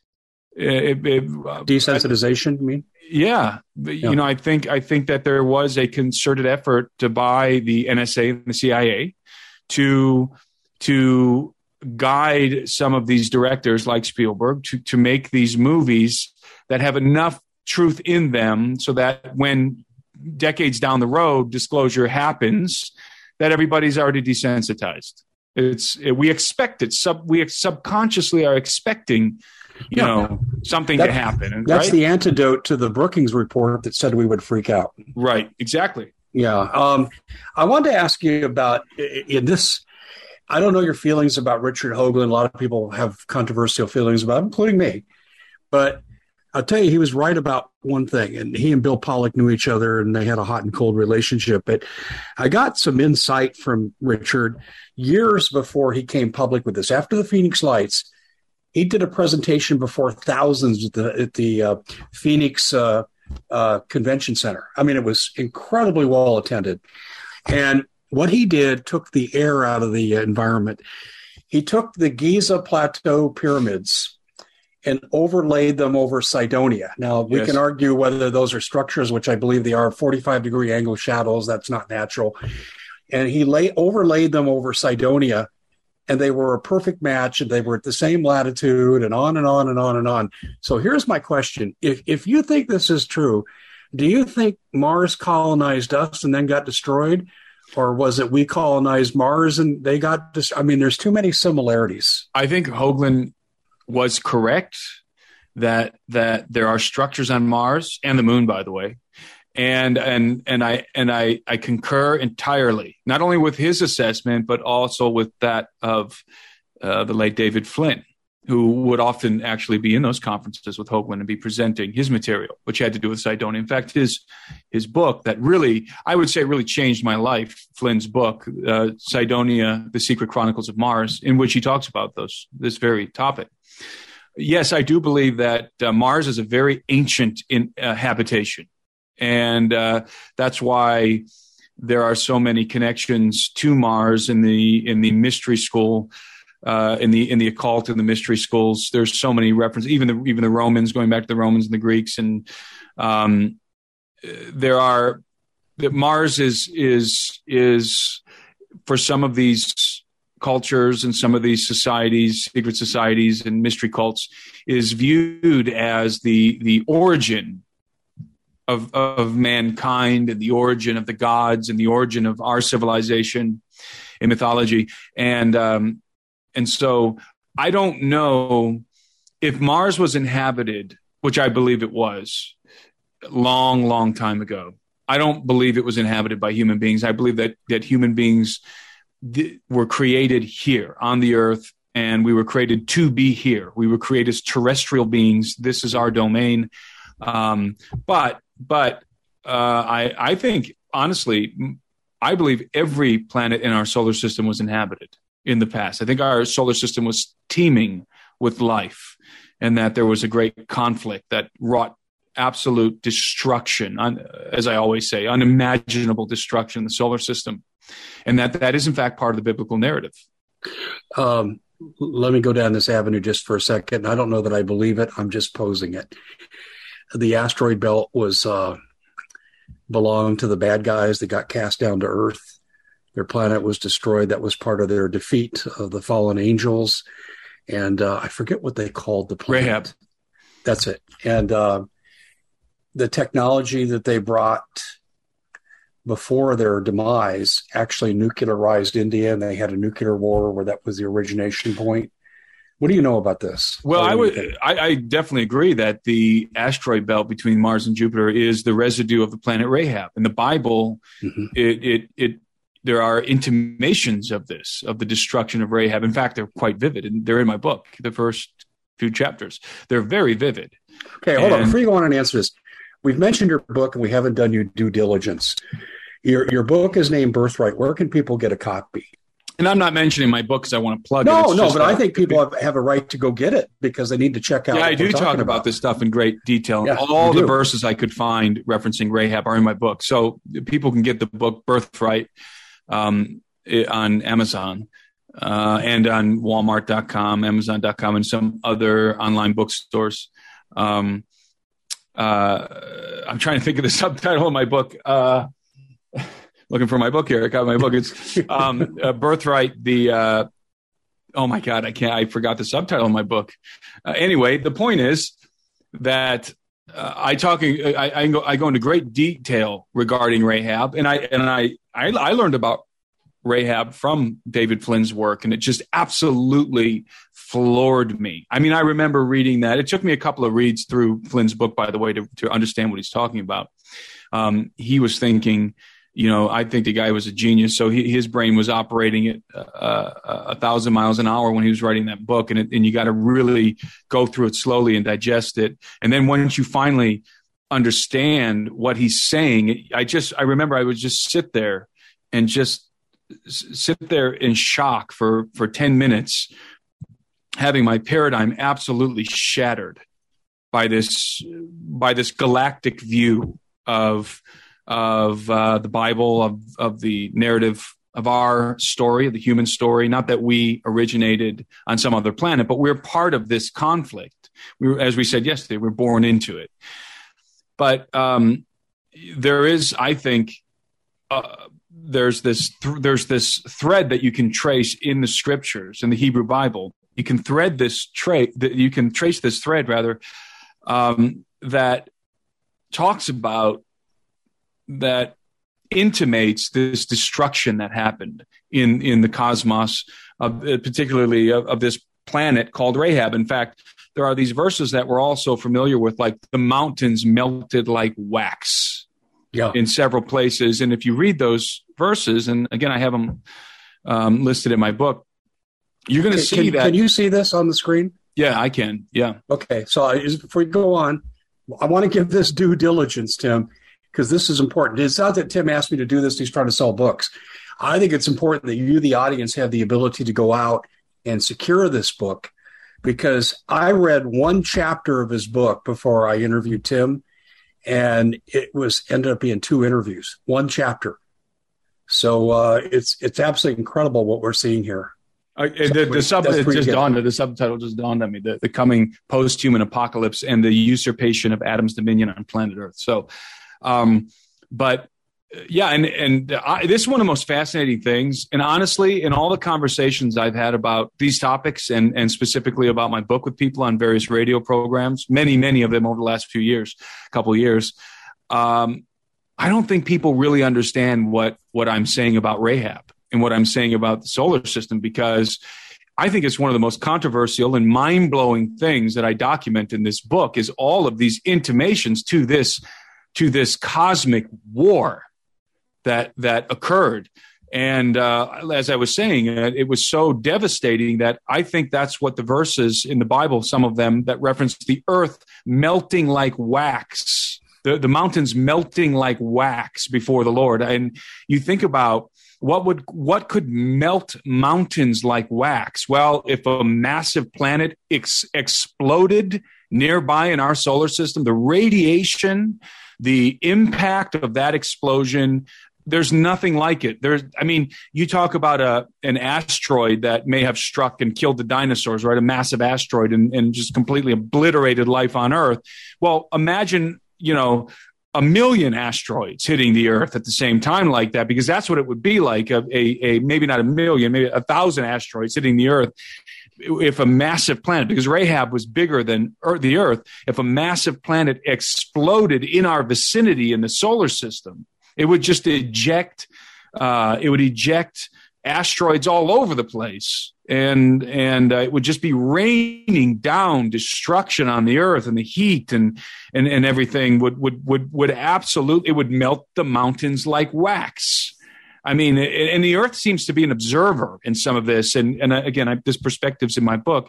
It, it, uh, Desensitization, you mean? Yeah. yeah, you know, I think I think that there was a concerted effort to buy the N S A and the C I A to to guide some of these directors like Spielberg to to make these movies that have enough truth in them so that when decades down the road disclosure happens, that everybody's already desensitized. It's we expect it. Sub we subconsciously are expecting, you yeah. know, something that, to happen. That's right? the antidote to the Brookings report that said we would freak out. Right. Exactly. Yeah. Um, I wanted to ask you about in this. I don't know your feelings about Richard Hoagland. A lot of people have controversial feelings about him, including me. But I'll tell you, he was right about one thing. And he and Bill Pollack knew each other, and they had a hot and cold relationship. But I got some insight from Richard years before he came public with this. After the Phoenix Lights, he did a presentation before thousands at the, at the uh, Phoenix uh, uh, Convention Center. I mean, it was incredibly well attended. And what he did took the air out of the environment. He took the Giza Plateau pyramids and overlaid them over Cydonia. Now, we yes. can argue whether those are structures, which I believe they are, forty-five degree angle shadows. That's not natural. And he lay, overlaid them over Cydonia, and they were a perfect match, and they were at the same latitude, and on and on and on and on. So here's my question. If if you think this is true, do you think Mars colonized us and then got destroyed? Or was it we colonized Mars and they got destroyed? I mean, there's too many similarities. I think Hoagland was correct that that there are structures on Mars and the moon, by the way. And and and I and I, I concur entirely, not only with his assessment, but also with that of uh, the late David Flynn, who would often actually be in those conferences with Hoagland and be presenting his material, which had to do with Cydonia. In fact, his his book that really, I would say, really changed my life, Flynn's book, uh, Cydonia, The Secret Chronicles of Mars, in which he talks about those this very topic. Yes, I do believe that uh, Mars is a very ancient in, uh, habitation. And uh, that's why there are so many connections to Mars in the in the mystery school, uh, in the in the occult and the mystery schools. There's so many references, even the even the Romans, going back to the Romans and the Greeks, and um, there are that Mars is is is for some of these cultures and some of these societies, secret societies and mystery cults, is viewed as the the origin of of mankind and the origin of the gods and the origin of our civilization in mythology. And um, and so I don't know if Mars was inhabited, which I believe it was long, long time ago. I don't believe it was inhabited by human beings. I believe that that human beings th- were created here on the earth, and we were created to be here. We were created as terrestrial beings. This is our domain. Um, but but uh, I I think honestly, I believe every planet in our solar system was inhabited in the past. I think our solar system was teeming with life, and that there was a great conflict that wrought absolute destruction, un, as I always say, unimaginable destruction in the solar system. And that that is, in fact, part of the biblical narrative. Um, let me go down this avenue just for a second. I don't know that I believe it. I'm just posing it. The asteroid belt was uh, belonged to the bad guys that got cast down to Earth. Their planet was destroyed. That was part of their defeat of the fallen angels. And uh, I forget what they called the planet. Rahab. That's it. And uh, the technology that they brought before their demise actually nuclearized India, and they had a nuclear war where that was the origination point. What do you know about this? Well, I would, I, I definitely agree that the asteroid belt between Mars and Jupiter is the residue of the planet Rahab. In the Bible, mm-hmm. it, it, it, there are intimations of this, of the destruction of Rahab. In fact, they're quite vivid, and they're in my book, the first few chapters. They're very vivid. Okay, hold and, on. Before you go on and answer this, we've mentioned your book, and we haven't done your due diligence. Your your book is named Birthright. Where can people get a copy? And I'm not mentioning my book because I want to plug no, it. No, no, but I think people have, have a right to go get it because they need to check out. Yeah, what I do talk about. about this stuff in great detail. Yeah, All the verses I could find referencing Rahab are in my book. So people can get the book Birthright um, on Amazon uh, and on Walmart dot com, Amazon dot com, and some other online bookstores. Um, uh, I'm trying to think of the subtitle of my book. Uh, looking for my book here. I got my book. It's um, uh, Birthright. The uh, oh my god, I can't. I forgot the subtitle of my book. Uh, anyway, the point is that uh, I talking. I, I go. I go into great detail regarding Rahab, and I and I I, I learned about Rahab from David Flynn's work, and it just absolutely floored me. I mean, I remember reading that. It took me a couple of reads through Flynn's book, by the way, to, to understand what he's talking about. Um, he was thinking, you know, I think the guy was a genius. So he, his brain was operating at uh, a thousand miles an hour when he was writing that book. And, it, and you got to really go through it slowly and digest it. And then once you finally understand what he's saying, I just, I remember I would just sit there and just sit there in shock for, for ten minutes, having my paradigm absolutely shattered by this, by this galactic view of, of uh, the Bible, of, of the narrative of our story, of the human story. Not that we originated on some other planet, but we're part of this conflict. We were, as we said yesterday, we're born into it. But um, there is, I think, uh, there's this th- there's this thread that you can trace in the scriptures, in the Hebrew Bible. You can thread this tra- that you can trace this thread rather um, that talks about, that intimates this destruction that happened in, in the cosmos, of, particularly of, of this planet called Rahab. In fact, there are these verses that we're also familiar with, like the mountains melted like wax yeah. in several places. And if you read those verses, and again, I have them um, listed in my book, you're going to see can, that. Can you see this on the screen? Yeah, I can. Yeah. Okay. So I, before you go on, I want to give this due diligence, Tim, because this is important. It's not that Tim asked me to do this. He's trying to sell books. I think it's important that you, the audience, have the ability to go out and secure this book, because I read one chapter of his book before I interviewed Tim, and it was ended up being two interviews, one chapter. So uh, it's it's absolutely incredible what we're seeing here. Uh, the the, sub, it just dawned, the subtitle just dawned on me, the, the coming post-human apocalypse and the usurpation of Adam's dominion on planet Earth. So, um, but yeah, and and I, this is one of the most fascinating things. And honestly, in all the conversations I've had about these topics, and and specifically about my book with people on various radio programs, many many of them over the last few years, couple of years, um, I don't think people really understand what what I'm saying about Rahab and what I'm saying about the solar system, because I think it's one of the most controversial and mind-blowing things that I document in this book is all of these intimations to this to this cosmic war that that occurred. And uh, as I was saying, uh, it was so devastating that I think that's what the verses in the Bible, some of them that reference the earth melting like wax, the, the mountains melting like wax before the Lord. And you think about what would what could melt mountains like wax? Well, if a massive planet ex- exploded nearby in our solar system, the radiation, the impact of that explosion, there's nothing like it. There's, I mean, you talk about a an asteroid that may have struck and killed the dinosaurs, right? A massive asteroid and, and just completely obliterated life on Earth. Well, imagine, you know, a million asteroids hitting the Earth at the same time like that, because that's what it would be like, a, a, a maybe not a million, maybe a thousand asteroids hitting the Earth. If a massive planet, because Rahab was bigger than Earth, the Earth, if a massive planet exploded in our vicinity in the solar system, it would just eject, uh, it would eject asteroids all over the place, and and uh, it would just be raining down destruction on the Earth, and the heat and and and everything would would would would absolutely, it would melt the mountains like wax. I mean, and the Earth seems to be an observer in some of this, and and again, I, this perspective's in my book,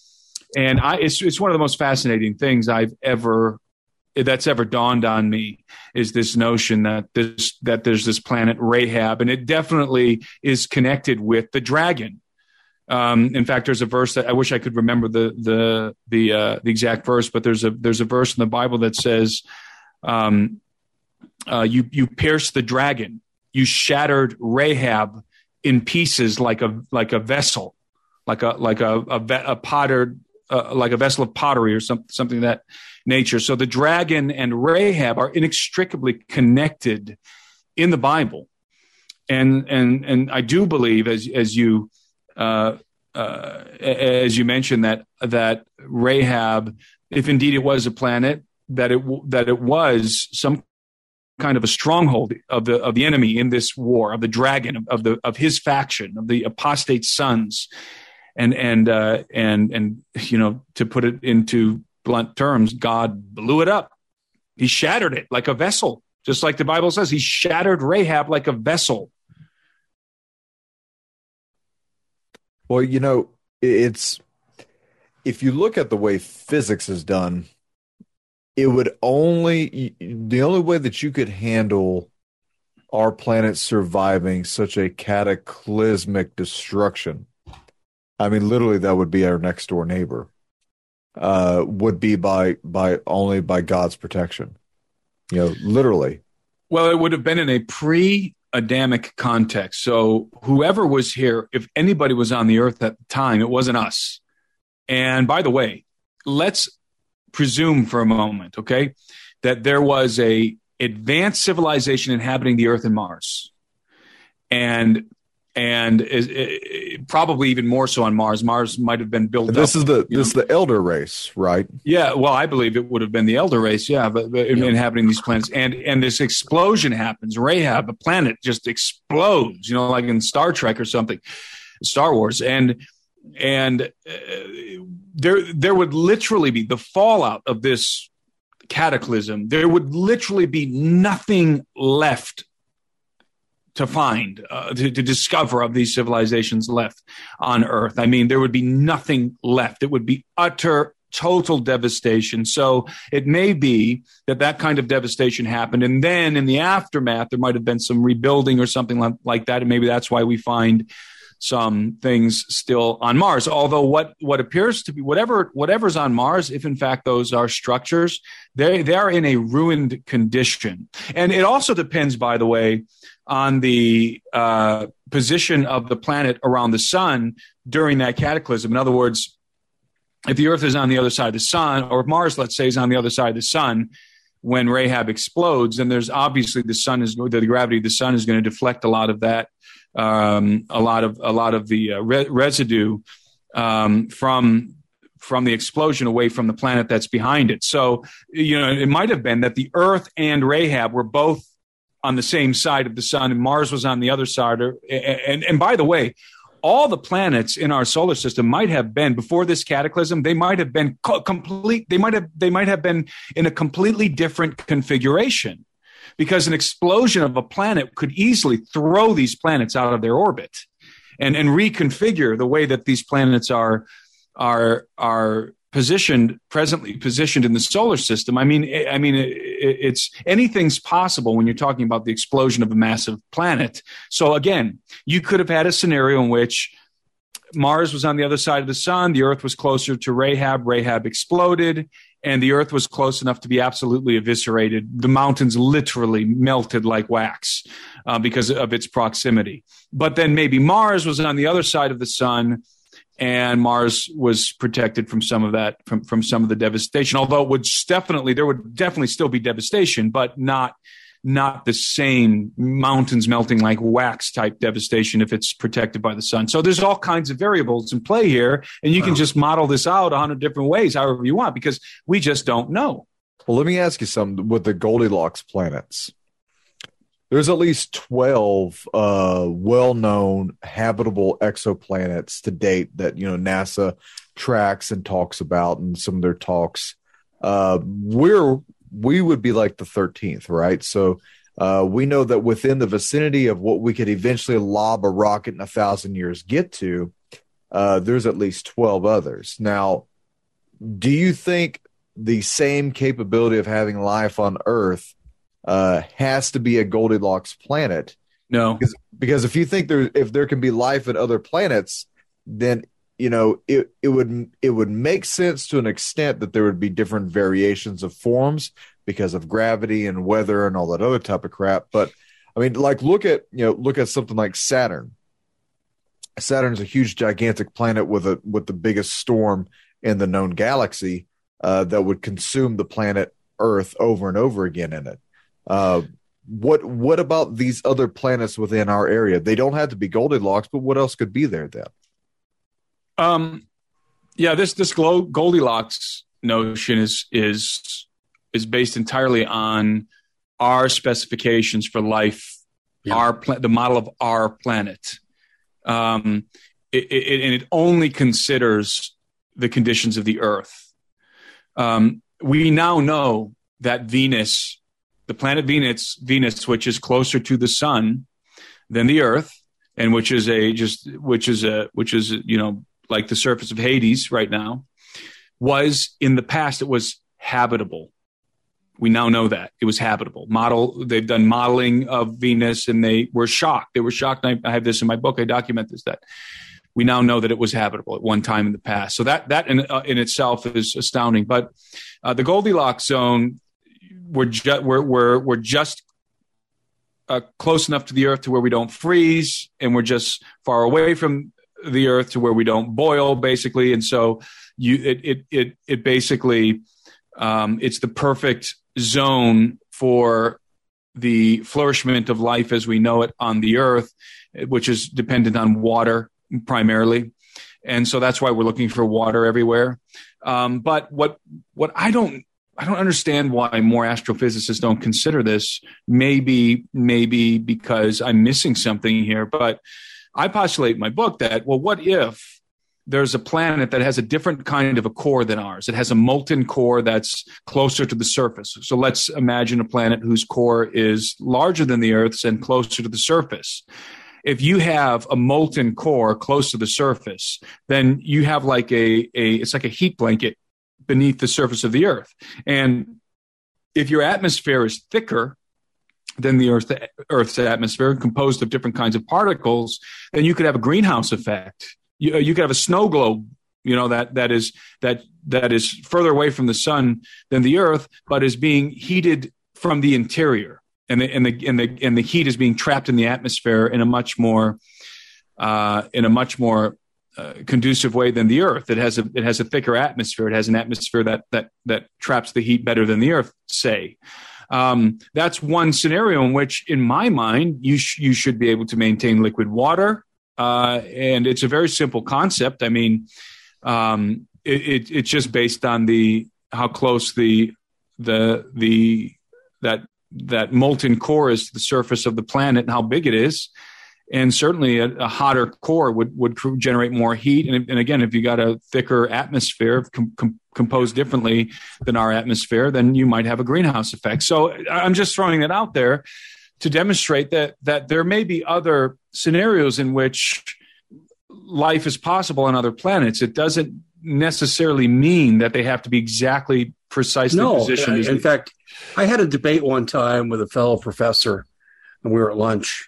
and I it's it's one of the most fascinating things I've ever. that's ever dawned on me is this notion that this that there's this planet Rahab, and it definitely is connected with the dragon. Um, in fact, there's a verse that I wish I could remember the the the uh, the exact verse, but there's a there's a verse in the Bible that says, um, uh, "You you pierced the dragon, you shattered Rahab in pieces like a like a vessel, like a like a a, a pottered uh, like a vessel of pottery or some, something of that nature." So the dragon and Rahab are inextricably connected in the Bible, and and and I do believe, as as you uh, uh, as you mentioned, that that Rahab, if indeed it was a planet, that it that it was some kind of a stronghold of the of the enemy in this war, of the dragon, of the of his faction, of the apostate sons, and and uh, and and you know, to put it into blunt terms, God blew it up. He shattered it like a vessel, just like the Bible says. He shattered Rahab like a vessel. Well, you know, it's, if you look at the way physics is done, it would only, the only way that you could handle our planet surviving such a cataclysmic destruction, I mean, literally that would be our next door neighbor. Uh, would be by by only by God's protection, you know, literally. Well, it would have been in a pre-Adamic context. So whoever was here, if anybody was on the earth at the time, it wasn't us. And by the way, let's presume for a moment, okay, that there was a advanced civilization inhabiting the earth and Mars, and and is, is, probably even more so on Mars. Mars might have been built. This up, is the this know? is the elder race, right? Yeah, well, I believe it would have been the elder race. Yeah, but, but yeah. inhabiting these planets, and and this explosion happens. Rahab, a planet, just explodes. You know, like in Star Trek or something, Star Wars, and and uh, there there would literally be the fallout of this cataclysm. There would literally be nothing left to find, uh, to, to discover of these civilizations left on Earth. I mean, there would be nothing left. It would be utter, total devastation. So it may be that that kind of devastation happened. And then in the aftermath, there might have been some rebuilding or something like, like that. And maybe that's why we find some things still on Mars. Although what, what appears to be, whatever whatever's on Mars, if in fact those are structures, they, they are in a ruined condition. And it also depends, by the way, on the uh, position of the planet around the sun during that cataclysm. In other words, if the Earth is on the other side of the sun, or if Mars, let's say, is on the other side of the sun, when Rahab explodes, then there's obviously the sun is the gravity of the sun is going to deflect a lot of that, um, a lot of a lot of the uh, re- residue um, from from the explosion away from the planet that's behind it. So, you know, it might have been that the Earth and Rahab were both on the same side of the sun, and Mars was on the other side. Or, and, and by the way, all the planets in our solar system might have been, before this cataclysm, they might have been co- complete. They might have they might have been in a completely different configuration, because an explosion of a planet could easily throw these planets out of their orbit and, and reconfigure the way that these planets are are are positioned presently positioned in the solar system. I mean, I mean, it, it's anything's possible when you're talking about the explosion of a massive planet. So again, you could have had a scenario in which Mars was on the other side of the sun, the Earth was closer to Rahab, Rahab exploded, and the Earth was close enough to be absolutely eviscerated. The mountains literally melted like wax uh, because of its proximity. But then maybe Mars was on the other side of the sun, and Mars was protected from some of that, from, from some of the devastation. Although it would definitely, there would definitely still be devastation, but not not the same mountains melting like wax type devastation if it's protected by the sun. So there's all kinds of variables in play here, and you can just model this out a hundred different ways, however you want, because we just don't know. Well, let me ask you something with the Goldilocks planets. There's at least twelve uh, well-known habitable exoplanets to date that, you know, NASA tracks and talks about in some of their talks. Uh, we're we would be like the thirteenth, right? So uh, we know that within the vicinity of what we could eventually lob a rocket in a thousand years get to, uh, there's at least twelve others. Now, do you think the same capability of having life on Earth uh, has to be a Goldilocks planet? No, because, because if you think there, if there can be life at other planets, then, you know, it, it would, it would make sense to an extent that there would be different variations of forms because of gravity and weather and all that other type of crap. But I mean, like, look at, you know, look at something like Saturn. Saturn's a huge, gigantic planet with a, with the biggest storm in the known galaxy uh, that would consume the planet Earth over and over again in it. Uh, what what about these other planets within our area? They don't have to be Goldilocks, but what else could be there then? Um, yeah, this this Goldilocks notion is is is based entirely on our specifications for life, yeah. our pla- the model of our planet, um, it, it, and it only considers the conditions of the Earth. Um, we now know that Venus, the planet Venus, Venus, which is closer to the sun than the Earth, and which is a just which is a which is you know like the surface of Hades right now, was in the past it was habitable. We now know that it was habitable. Model they've done modeling of Venus, and they were shocked. They were shocked. And I, I have this in my book. I document this, that we now know that it was habitable at one time in the past. So that that in, uh, in itself is astounding. But uh, the Goldilocks zone, we're, ju- we're, we're, we're just uh, close enough to the Earth to where we don't freeze, and we're just far away from the Earth to where we don't boil, basically. And so you it it it, it basically um, it's the perfect zone for the flourishment of life as we know it on the Earth, which is dependent on water primarily. And so that's why we're looking for water everywhere. Um, but what what I don't I don't understand why more astrophysicists don't consider this. Maybe maybe because I'm missing something here. But I postulate in my book that, well, what if there's a planet that has a different kind of a core than ours? It has a molten core that's closer to the surface. So let's imagine a planet whose core is larger than the Earth's and closer to the surface. If you have a molten core close to the surface, then you have like a, a it's like a heat blanket beneath the surface of the Earth. And if your atmosphere is thicker than the Earth, Earth's atmosphere, composed of different kinds of particles, then you could have a greenhouse effect. You, you could have a snow globe, you know, that that is that that is further away from the sun than the Earth, but is being heated from the interior. And the, and the and the and the heat is being trapped in the atmosphere in a much more uh, in a much more uh, conducive way than the Earth. It has a it has a thicker atmosphere. It has an atmosphere that that that traps the heat better than the Earth, say. Um, that's one scenario in which, in my mind, you sh- you should be able to maintain liquid water, uh, and it's a very simple concept. I mean, um, it, it, it's just based on the how close the the the that that molten core is to the surface of the planet and how big it is. And certainly a, a hotter core would, would generate more heat. And, and again, if you got a thicker atmosphere com, com, composed differently than our atmosphere, then you might have a greenhouse effect. So I'm just throwing that out there to demonstrate that that there may be other scenarios in which life is possible on other planets. It doesn't necessarily mean that they have to be exactly precisely no, positioned. In fact, I had a debate one time with a fellow professor, and we were at lunch.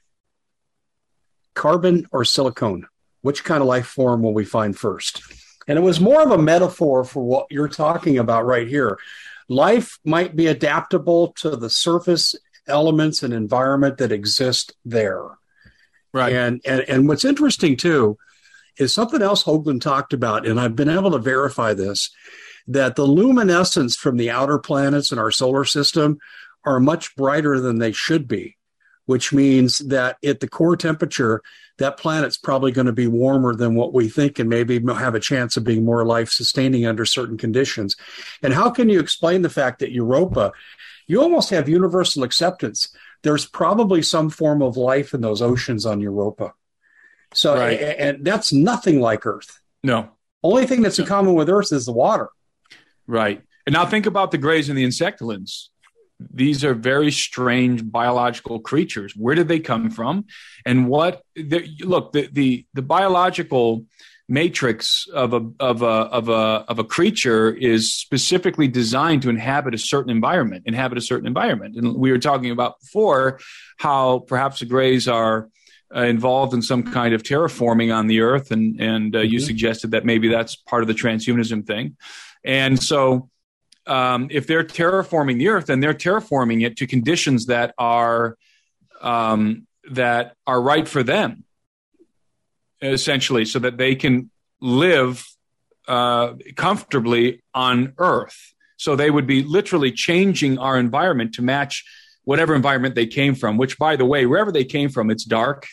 Carbon or silicone? Which kind of life form will we find first? And it was more of a metaphor for what you're talking about right here. Life might be adaptable to the surface elements and environment that exist there. Right. And, and, and what's interesting, too, is something else Hoagland talked about, and I've been able to verify this, that the luminescence from the outer planets in our solar system are much brighter than they should be, which means that at the core temperature, that planet's probably going to be warmer than what we think and maybe have a chance of being more life-sustaining under certain conditions. And how can you explain the fact that Europa, you almost have universal acceptance? There's probably some form of life in those oceans on Europa. So, right. And that's nothing like Earth. No. Only thing that's in common with Earth is the water. Right. And now think about the grays and the insectulans. These are very strange biological creatures. Where did they come from? And what, look, the, the, the biological matrix of a, of a, of a, of a creature is specifically designed to inhabit a certain environment, inhabit a certain environment. And we were talking about before how perhaps the grays are uh, involved in some kind of terraforming on the Earth. And, and uh, mm-hmm. you suggested that maybe that's part of the transhumanism thing. And so, Um, if they're terraforming the Earth, then they're terraforming it to conditions that are um, that are right for them, essentially, so that they can live uh, comfortably on Earth. So they would be literally changing our environment to match whatever environment they came from. Which, by the way, wherever they came from, it's dark,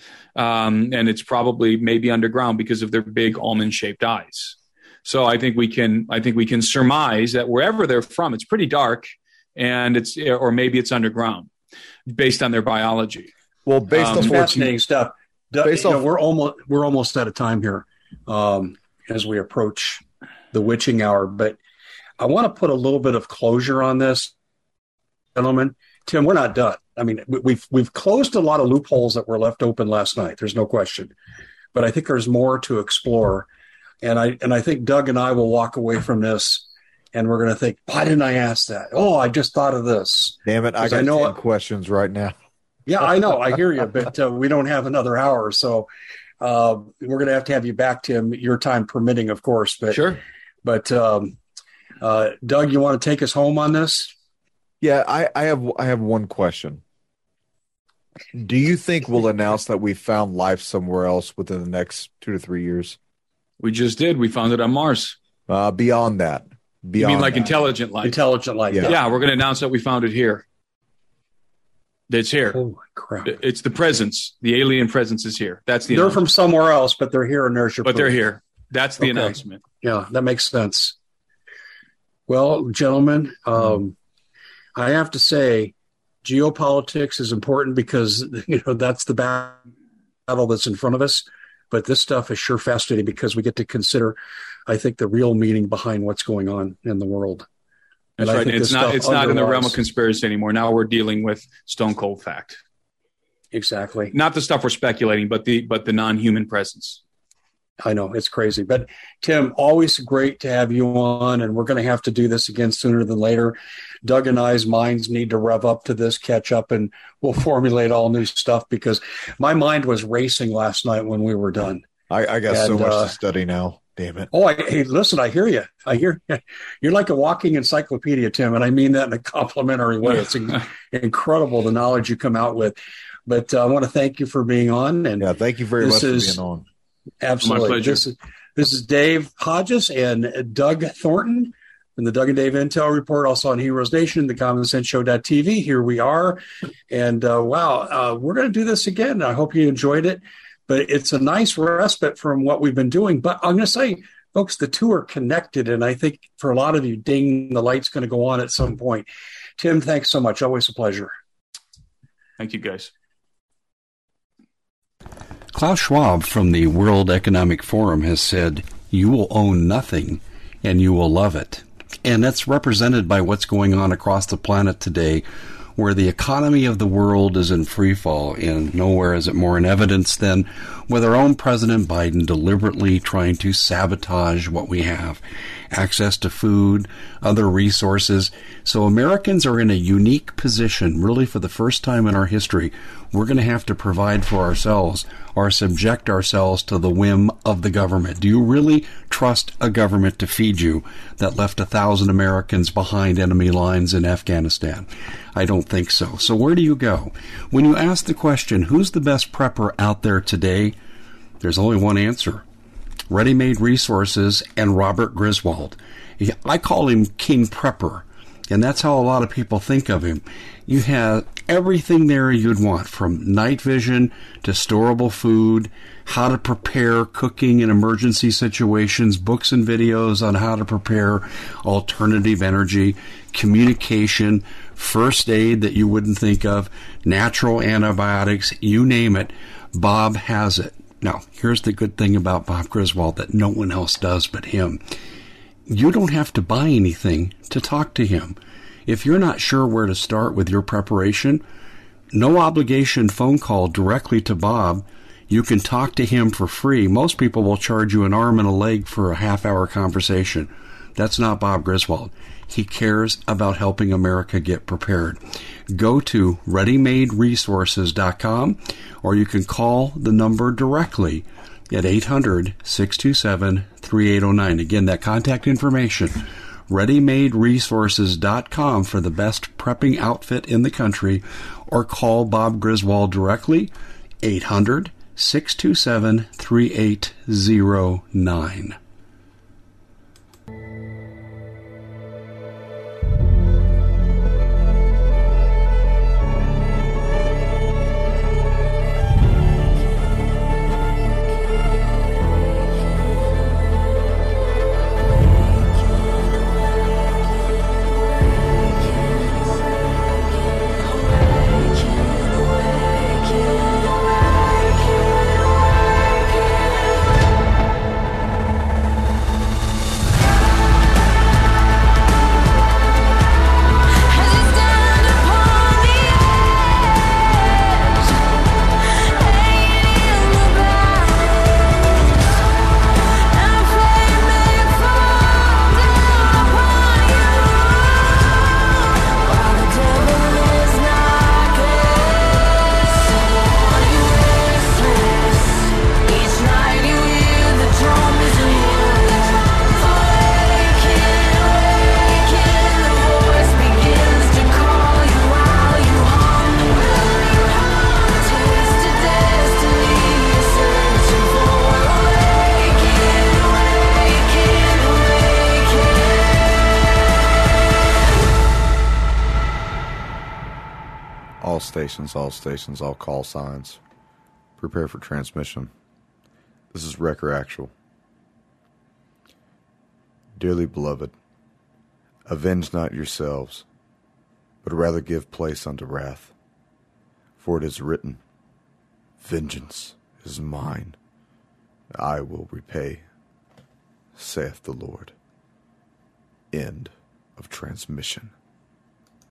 um, and it's probably maybe underground because of their big almond-shaped eyes. So I think we can, I think we can surmise that wherever they're from, it's pretty dark, and it's, or maybe it's underground, based on their biology. Well, based um, on fascinating stuff. Based you off, know, we're almost we're almost out of time here um, as we approach the witching hour. But I want to put a little bit of closure on this, gentlemen. Tim, we're not done. I mean, we've we've closed a lot of loopholes that were left open last night. There's no question, but I think there's more to explore. And I and I think Doug and I will walk away from this, and we're going to think, why didn't I ask that? Oh, I just thought of this. Damn it, I got I know ten questions right now. Yeah, I know. I hear you, but uh, we don't have another hour. So uh, we're going to have to have you back, Tim, your time permitting, of course. But, sure. But um, uh, Doug, you want to take us home on this? Yeah, I, I have I have one question. Do you think we'll announce that we found life somewhere else within the next two to three years? We just did. We found it on Mars. Uh, beyond that. Beyond you mean like that. intelligent life? Intelligent life. Yeah, yeah we're going to announce that we found it here. It's here. Holy crap. It's the presence. The alien presence is here. That's the They're from somewhere else, but they're here and there's your But proof. they're here. That's the Okay. announcement. Yeah, that makes sense. Well, gentlemen, um, I have to say, geopolitics is important because, you know, that's the battle that's in front of us. But this stuff is sure fascinating because we get to consider, I think, the real meaning behind what's going on in the world. That's and right. It's not. It's not in the realm of conspiracy anymore. Now we're dealing with stone cold fact. Exactly. Not the stuff we're speculating, but the but the non-human presence. I know, it's crazy. But Tim, always great to have you on, and we're going to have to do this again sooner than later. Doug and I's minds need to rev up to this, catch up, and we'll formulate all new stuff because my mind was racing last night when we were done. I, I got and, so much uh, to study now. Damn it. Oh, I, hey, listen, I hear you. I hear you. You're like a walking encyclopedia, Tim, and I mean that in a complimentary way. It's in, incredible the knowledge you come out with. But uh, I want to thank you for being on. And yeah, thank you very much is, for being on. Absolutely. My pleasure. This is, this is Dave Hodges and Doug Thornton from the Doug and Dave Intel Report, also on Heroes Nation, the common sense show dot t v. Here we are. And uh, wow, uh, we're going to do this again. I hope you enjoyed it. But it's a nice respite from what we've been doing. But I'm going to say, folks, the two are connected. And I think for a lot of you, ding, the light's going to go on at some point. Tim, thanks so much. Always a pleasure. Thank you, guys. Klaus Schwab from the World Economic Forum has said, you will own nothing and you will love it. And that's represented by what's going on across the planet today, where the economy of the world is in free fall, and nowhere is it more in evidence than with our own President Biden deliberately trying to sabotage what we have. Access to food, other resources. So Americans are in a unique position, really for the first time in our history. We're going to have to provide for ourselves or subject ourselves to the whim of the government. Do you really trust a government to feed you that left a thousand Americans behind enemy lines in Afghanistan? I don't think so. So where do you go? When you ask the question, who's the best prepper out there today? There's only one answer. Ready Made Resources and Robert Griswold. I call him King Prepper, and that's how a lot of people think of him. You have everything there you'd want, from night vision to storable food, how to prepare cooking in emergency situations, books and videos on how to prepare alternative energy, communication, first aid that you wouldn't think of, natural antibiotics, you name it. Bob has it. Now, here's the good thing about Bob Griswold that no one else does but him. You don't have to buy anything to talk to him. If you're not sure where to start with your preparation, no obligation phone call directly to Bob. You can talk to him for free. Most people will charge you an arm and a leg for a half-hour conversation. That's not Bob Griswold. He cares about helping America get prepared. Go to ready made resources dot com, or you can call the number directly at eight hundred, six two seven, three eight zero nine. Again, that contact information, ready made resources dot com, for the best prepping outfit in the country, or call Bob Griswold directly, eight hundred, six two seven, three eight zero nine. All stations, all stations, all call signs. Prepare for transmission. This is Wrecker Actual. Dearly beloved, avenge not yourselves, but rather give place unto wrath. For it is written, vengeance is mine, I will repay, saith the Lord. End of transmission.